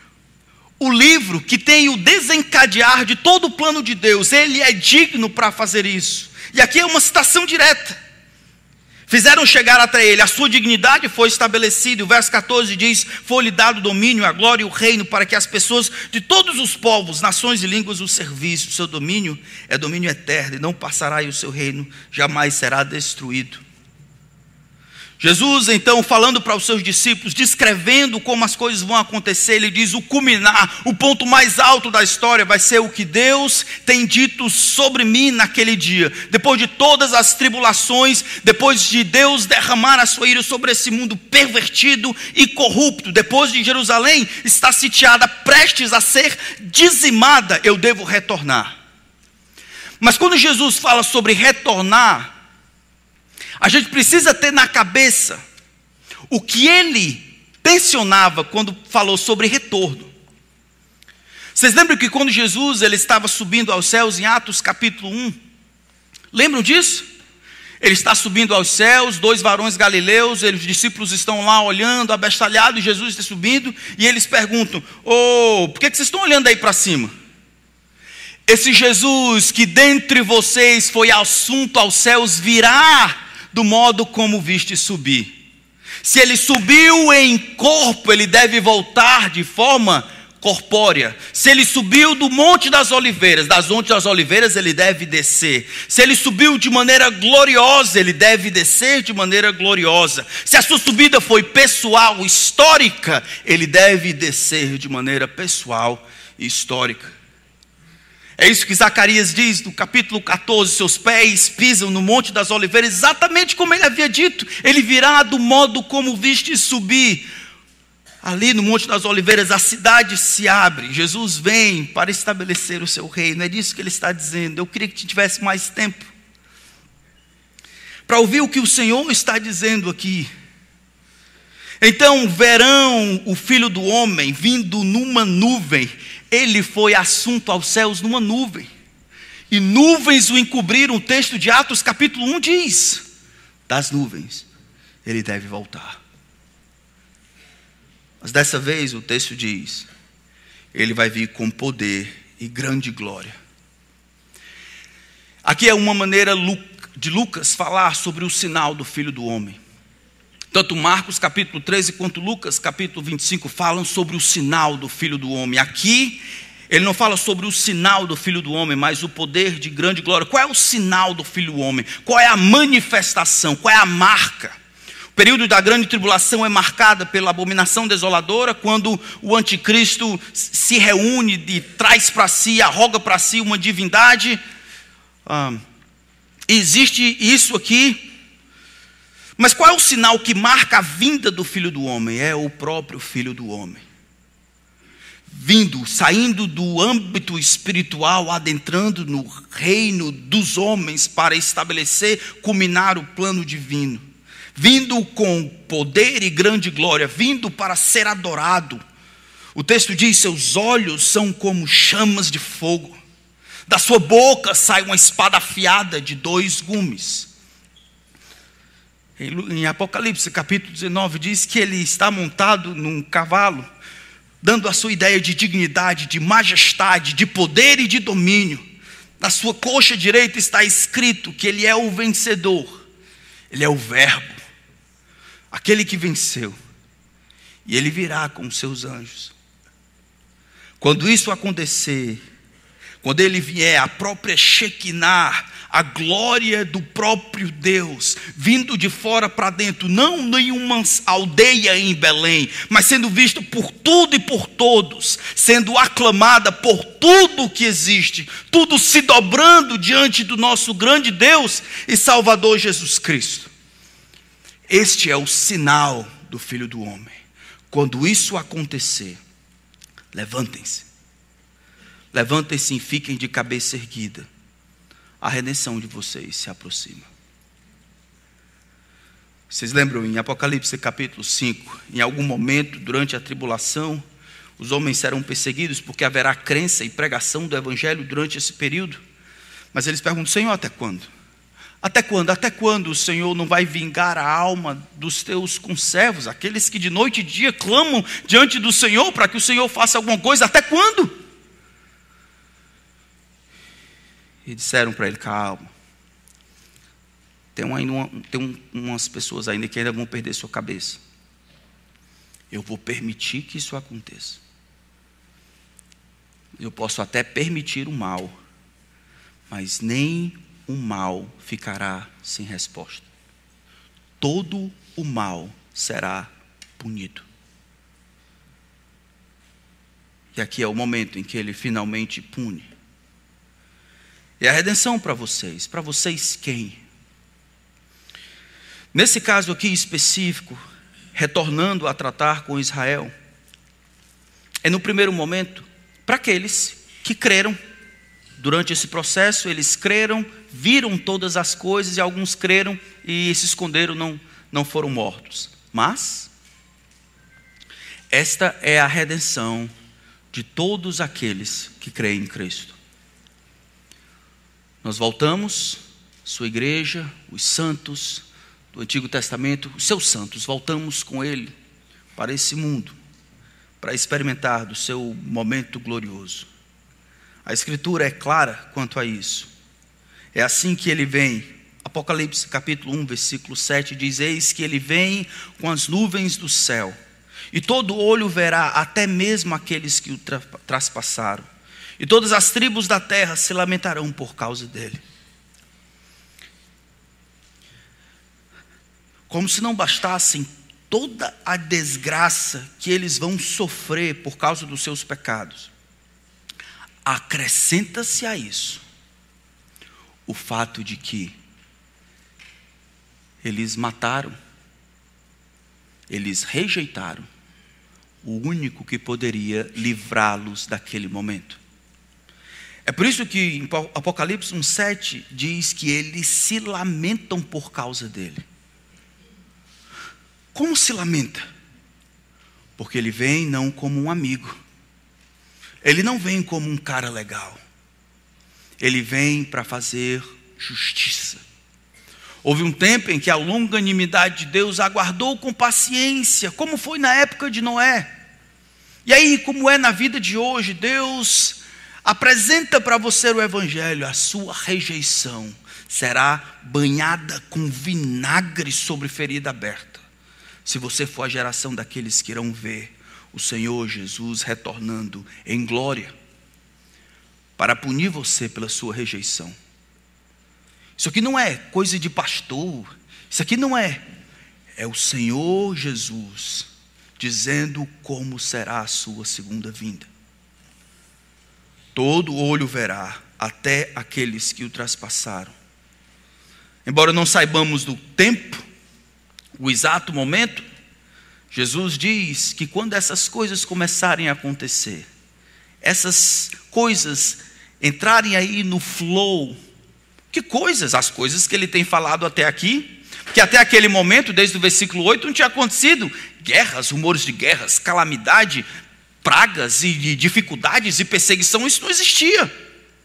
que tem o desencadear de todo o plano de Deus. Ele é digno para fazer isso. E aqui é uma citação direta. Fizeram chegar até ele, a sua dignidade foi estabelecida. O verso 14 diz, foi-lhe dado o domínio, a glória e o reino, para que as pessoas de todos os povos, nações e línguas o servissem. O seu domínio é domínio eterno, e não passará, e o seu reino jamais será destruído. Jesus, então, falando para os seus discípulos, descrevendo como as coisas vão acontecer, ele diz, o culminar, o ponto mais alto da história vai ser o que Deus tem dito sobre mim naquele dia. Depois de todas as tribulações, depois de Deus derramar a sua ira sobre esse mundo pervertido e corrupto, depois de Jerusalém estar sitiada, prestes a ser dizimada, eu devo retornar. Mas quando Jesus fala sobre retornar, a gente precisa ter na cabeça o que ele tensionava quando falou sobre retorno. Vocês lembram que quando Jesus ele estava subindo aos céus em Atos capítulo 1? Lembram disso? Ele está subindo aos céus, 2 varões galileus, os discípulos estão lá olhando, abestalhados, Jesus está subindo, e eles perguntam, por que vocês estão olhando aí para cima? Esse Jesus que dentre vocês foi assunto aos céus virá do modo como viste subir. Se ele subiu em corpo, ele deve voltar de forma corpórea. Se ele subiu do Monte das Oliveiras, ele deve descer. Se ele subiu de maneira gloriosa, ele deve descer de maneira gloriosa. Se a sua subida foi pessoal, histórica, ele deve descer de maneira pessoal e histórica. É isso que Zacarias diz no capítulo 14, seus pés pisam no Monte das Oliveiras, exatamente como ele havia dito, ele virá do modo como viste subir. Ali no Monte das Oliveiras a cidade se abre, Jesus vem para estabelecer o seu reino, é disso que ele está dizendo. Eu queria que tivesse mais tempo para ouvir o que o Senhor está dizendo aqui. Então verão o Filho do Homem vindo numa nuvem. Ele foi assunto aos céus numa nuvem, e nuvens o encobriram. O texto de Atos capítulo 1 diz, das nuvens ele deve voltar. Mas dessa vez o texto diz, ele vai vir com poder e grande glória. Aqui é uma maneira de Lucas falar sobre o sinal do Filho do Homem. Tanto Marcos capítulo 13 quanto Lucas capítulo 25 falam sobre o sinal do Filho do Homem. Aqui Ele não fala sobre o sinal do Filho do Homem, mas o poder de grande glória. Qual é o sinal do Filho do Homem? Qual é a manifestação? Qual é a marca? O período da grande tribulação é marcada pela abominação desoladora, quando o anticristo se reúne e traz para si, arroga para si uma divindade. Existe isso aqui. Mas qual é o sinal que marca a vinda do Filho do Homem? É o próprio Filho do Homem. Vindo, saindo do âmbito espiritual, adentrando no reino dos homens para estabelecer, culminar o plano divino. Vindo com poder e grande glória, vindo para ser adorado. O texto diz: seus olhos são como chamas de fogo. Da sua boca sai uma espada afiada de 2 gumes. Em Apocalipse capítulo 19 diz que ele está montado num cavalo, dando a sua ideia de dignidade, de majestade, de poder e de domínio. Na sua coxa direita está escrito que ele é o vencedor. Ele é o Verbo, aquele que venceu. E ele virá com os seus anjos. Quando isso acontecer, quando ele vier, a própria Shekinah, a glória do próprio Deus, vindo de fora para dentro, não nenhuma aldeia em Belém, mas sendo vista por tudo e por todos, sendo aclamada por tudo que existe, tudo se dobrando diante do nosso grande Deus e Salvador Jesus Cristo. Este é o sinal do Filho do Homem. Quando isso acontecer, levantem-se. Levantem-se e fiquem de cabeça erguida. A redenção de vocês se aproxima. Vocês lembram em Apocalipse capítulo 5, em algum momento durante a tribulação, os homens serão perseguidos porque haverá crença e pregação do evangelho durante esse período. Mas eles perguntam: Senhor, até quando? Até quando? Até quando o Senhor não vai vingar a alma dos teus conservos, aqueles que de noite e dia clamam diante do Senhor para que o Senhor faça alguma coisa? Até quando? E disseram para ele: calma. Tem umas pessoas ainda que ainda vão perder sua cabeça. Eu vou permitir que isso aconteça. Eu posso até permitir o mal, mas nem o mal ficará sem resposta. Todo o mal será punido. E aqui é o momento em que ele finalmente pune. E a redenção para vocês quem? Nesse caso aqui específico, retornando a tratar com Israel, é no primeiro momento para aqueles que creram. Durante esse processo eles creram, viram todas as coisas, e alguns creram e se esconderam, não foram mortos. Mas esta é a redenção de todos aqueles que creem em Cristo. Nós voltamos, sua igreja, os santos do Antigo Testamento, os seus santos, voltamos com ele para esse mundo, para experimentar do seu momento glorioso. A Escritura é clara quanto a isso. É assim que ele vem. Apocalipse capítulo 1, versículo 7 diz: eis que ele vem com as nuvens do céu, e todo olho verá, até mesmo aqueles que o traspassaram. E todas as tribos da terra se lamentarão por causa dele. Como se não bastassem toda a desgraça que eles vão sofrer por causa dos seus pecados, acrescenta-se a isso o fato de que eles mataram, eles rejeitaram o único que poderia livrá-los daquele momento. É por isso que em Apocalipse 1,7 diz que eles se lamentam por causa dele. Como se lamenta? Porque ele vem não como um amigo. Ele não vem como um cara legal. Ele vem para fazer justiça. Houve um tempo em que a longanimidade de Deus aguardou com paciência, como foi na época de Noé. E aí, como é na vida de hoje, Deus apresenta para você o evangelho. A sua rejeição será banhada com vinagre sobre ferida aberta, se você for a geração daqueles que irão ver o Senhor Jesus retornando em glória. para punir você pela sua rejeição. Isso aqui não é coisa de pastor, isso aqui não é o Senhor Jesus dizendo como será a sua segunda vinda. Todo olho verá, até aqueles que o traspassaram. Embora não saibamos do tempo, o exato momento, Jesus diz que quando essas coisas começarem a acontecer, essas coisas entrarem aí no flow. Que coisas? As coisas que ele tem falado até aqui, que até aquele momento, desde o versículo 8, não tinha acontecido. Guerras, rumores de guerras, calamidade, pragas e dificuldades e perseguição, isso não existia.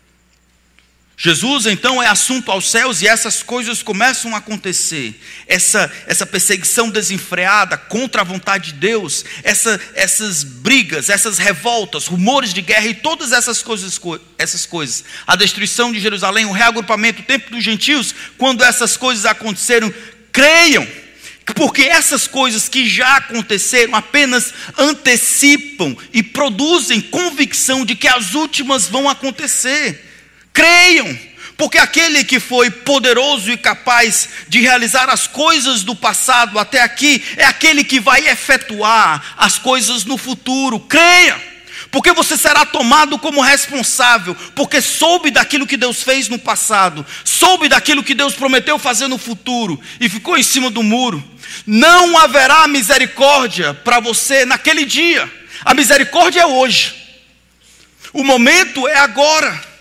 Jesus então é assunto aos céus e essas coisas começam a acontecer. Essa perseguição desenfreada contra a vontade de Deus, essas brigas, essas revoltas, rumores de guerra e todas essas coisas. A destruição de Jerusalém, o reagrupamento, o tempo dos gentios, quando essas coisas aconteceram, creiam. Porque essas coisas que já aconteceram apenas antecipam e produzem convicção de que as últimas vão acontecer. Creiam, porque aquele que foi poderoso e capaz de realizar as coisas do passado até aqui, é aquele que vai efetuar as coisas no futuro. Creia, porque você será tomado como responsável, porque soube daquilo que Deus fez no passado, soube daquilo que Deus prometeu fazer no futuro, e ficou em cima do muro. Não haverá misericórdia para você naquele dia. A misericórdia é hoje, o momento é agora.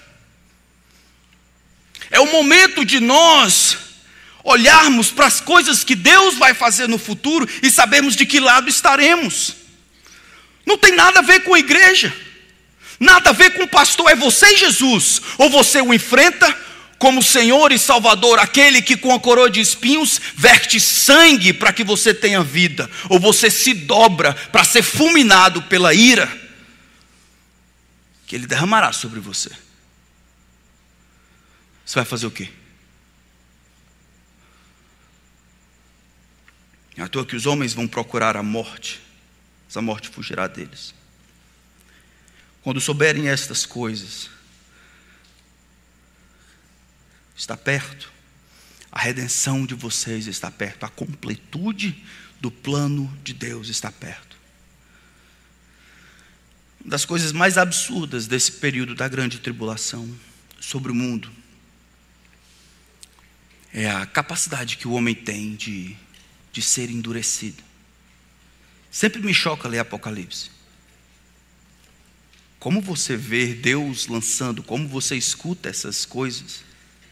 É o momento de nós olharmos para as coisas que Deus vai fazer no futuro e sabermos de que lado estaremos. Não tem nada a ver com a igreja, nada a ver com o pastor, é você e Jesus. Ou você o enfrenta como Senhor e Salvador, aquele que com a coroa de espinhos verte sangue para que você tenha vida, ou você se dobra para ser fulminado pela ira que Ele derramará sobre você. Você vai fazer o quê? É à toa que os homens vão procurar a morte, essa morte fugirá deles. Quando souberem estas coisas, está perto, a redenção de vocês está perto, a completude do plano de Deus está perto. Uma das coisas mais absurdas desse período da grande tribulação sobre o mundo é a capacidade que o homem tem de ser endurecido. Sempre me choca ler Apocalipse. Como você vê Deus lançando, como você escuta essas coisas,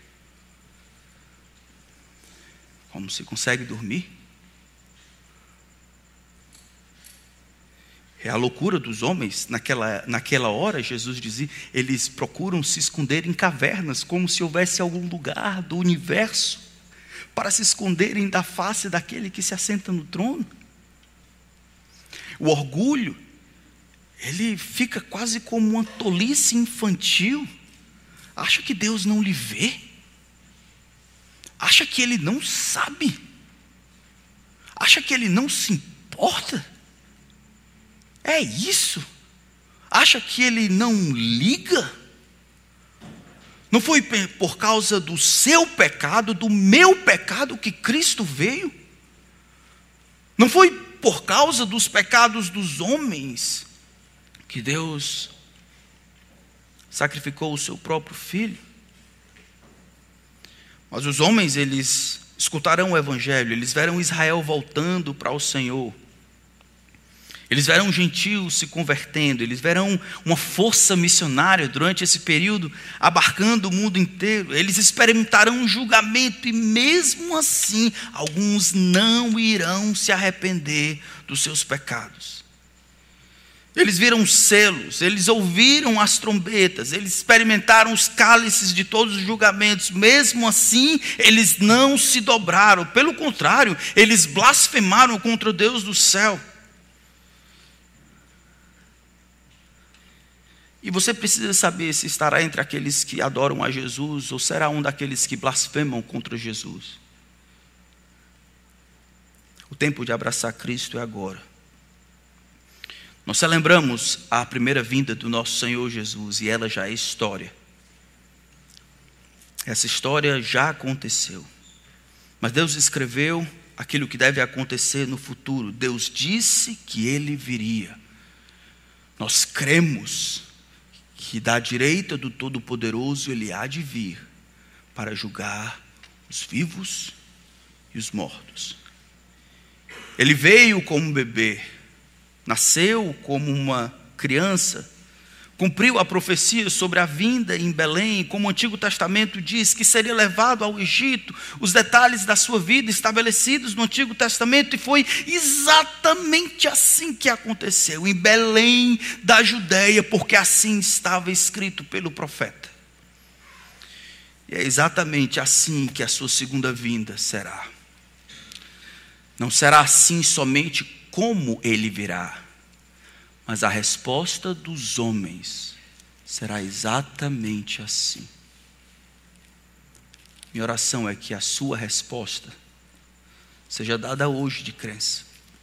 como se consegue dormir? É a loucura dos homens. Naquela hora, Jesus dizia, eles procuram se esconder em cavernas, como se houvesse algum lugar do universo para se esconderem da face daquele que se assenta no trono. O orgulho, ele fica quase como uma tolice infantil. Acha que Deus não lhe vê? Acha que Ele não sabe? Acha que Ele não se importa? É isso? Acha que Ele não liga? Não foi por causa do seu pecado, do meu pecado que Cristo veio? Não foi por causa dos pecados dos homens que Deus sacrificou o seu próprio Filho? Mas os homens, eles escutarão o Evangelho, eles verão Israel voltando para o Senhor. Eles verão gentios se convertendo, eles verão uma força missionária durante esse período, abarcando o mundo inteiro. Eles experimentarão um julgamento e mesmo assim, alguns não irão se arrepender dos seus pecados. Eles viram selos, eles ouviram as trombetas, eles experimentaram os cálices de todos os julgamentos. Mesmo assim, eles não se dobraram. Pelo contrário, eles blasfemaram contra o Deus do céu. E você precisa saber se estará entre aqueles que adoram a Jesus ou será um daqueles que blasfemam contra Jesus. O tempo de abraçar Cristo é agora. Nós celebramos a primeira vinda do nosso Senhor Jesus e ela já é história. Essa história já aconteceu. Mas Deus escreveu aquilo que deve acontecer no futuro. Deus disse que Ele viria. Nós cremos que da direita do Todo-Poderoso Ele há de vir para julgar os vivos e os mortos. Ele veio como um bebê, nasceu como uma criança, cumpriu a profecia sobre a vinda em Belém, como o Antigo Testamento diz, que seria levado ao Egito, os detalhes da sua vida estabelecidos no Antigo Testamento, e foi exatamente assim que aconteceu, em Belém da Judeia, porque assim estava escrito pelo profeta. E é exatamente assim que a sua segunda vinda será. Não será assim somente como ele virá, mas a resposta dos homens será exatamente assim. Minha oração é que a sua resposta seja dada hoje de crença.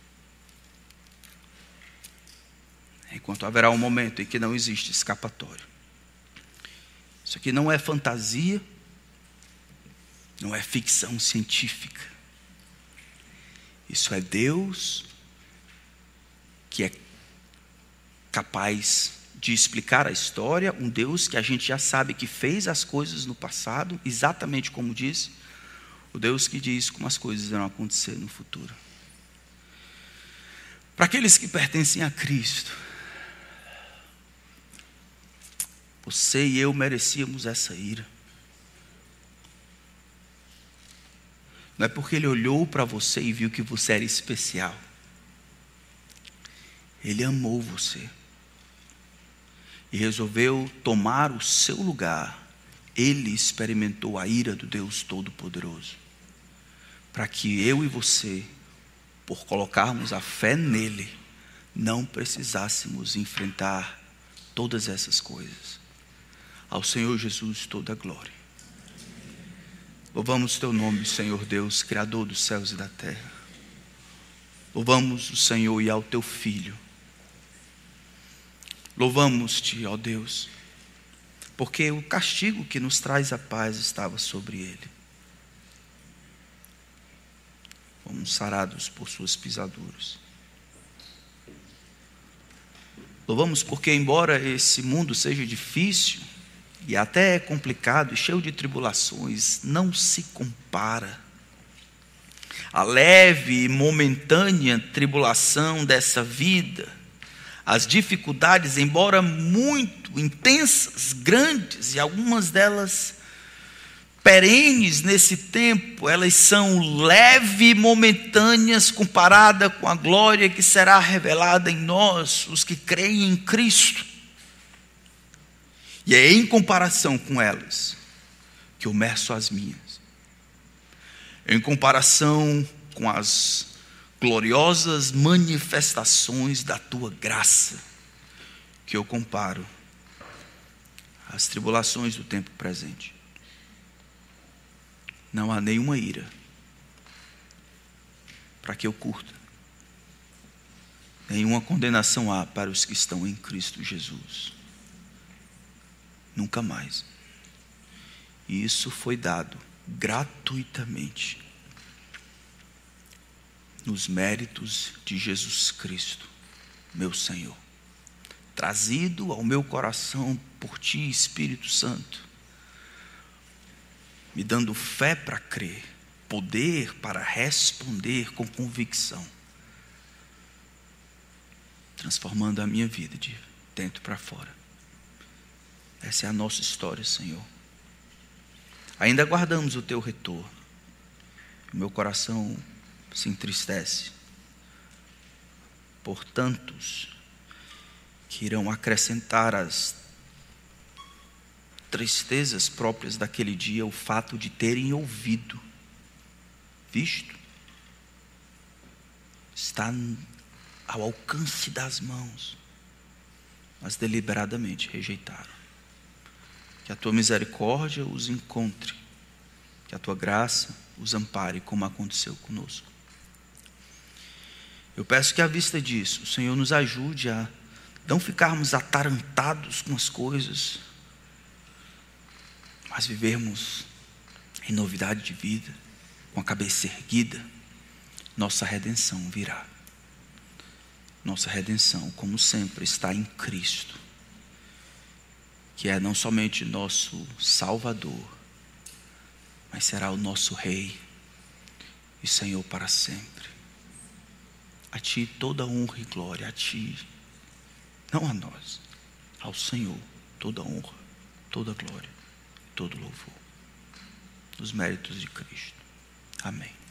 Enquanto haverá um momento em que não existe escapatória. Isso aqui não é fantasia, não é ficção científica. Isso é Deus que é capaz de explicar a história, um Deus que a gente já sabe que fez as coisas no passado, exatamente como disse, o Deus que diz como as coisas irão acontecer no futuro. Para aqueles que pertencem a Cristo, você e eu merecíamos essa ira. Não é porque Ele olhou para você e viu que você era especial. Ele amou você. E resolveu tomar o seu lugar. Ele experimentou a ira do Deus Todo-Poderoso. Para que eu e você, por colocarmos a fé nele, não precisássemos enfrentar todas essas coisas. Ao Senhor Jesus toda a glória. Louvamos teu nome, Senhor Deus, Criador dos céus e da terra. Louvamos o Senhor e ao teu Filho. Louvamos-te, ó Deus, porque o castigo que nos traz a paz estava sobre ele. Fomos sarados por suas pisaduras. Louvamos porque, embora esse mundo seja difícil, e até complicado e cheio de tribulações, não se compara a leve e momentânea tribulação dessa vida. As dificuldades, embora muito intensas, grandes, e algumas delas perenes nesse tempo, elas são leves e momentâneas comparada com a glória que será revelada em nós, os que creem em Cristo. E é em comparação com elas que eu meço as minhas. Em comparação com as gloriosas manifestações da tua graça, que eu comparo às tribulações do tempo presente. Não há nenhuma ira para que eu curta. Nenhuma condenação há para os que estão em Cristo Jesus. Nunca mais. E isso foi dado gratuitamente nos méritos de Jesus Cristo, meu Senhor, trazido ao meu coração por Ti, Espírito Santo, me dando fé para crer, poder para responder com convicção, transformando a minha vida de dentro para fora. Essa é a nossa história, Senhor. Ainda aguardamos o Teu retorno. Meu coração se entristece por tantos que irão acrescentar às tristezas próprias daquele dia o fato de terem ouvido, visto, está ao alcance das mãos, mas deliberadamente rejeitaram. Que a Tua misericórdia os encontre, que a Tua graça os ampare, como aconteceu conosco. Eu peço que à vista disso, o Senhor nos ajude a não ficarmos atarantados com as coisas, mas vivermos em novidade de vida, com a cabeça erguida. Nossa redenção virá. Nossa redenção, como sempre, está em Cristo, que é não somente nosso Salvador, mas será o nosso Rei e Senhor para sempre. A Ti toda honra e glória, a Ti, não a nós, ao Senhor toda honra, toda glória, todo louvor, nos méritos de Cristo. Amém.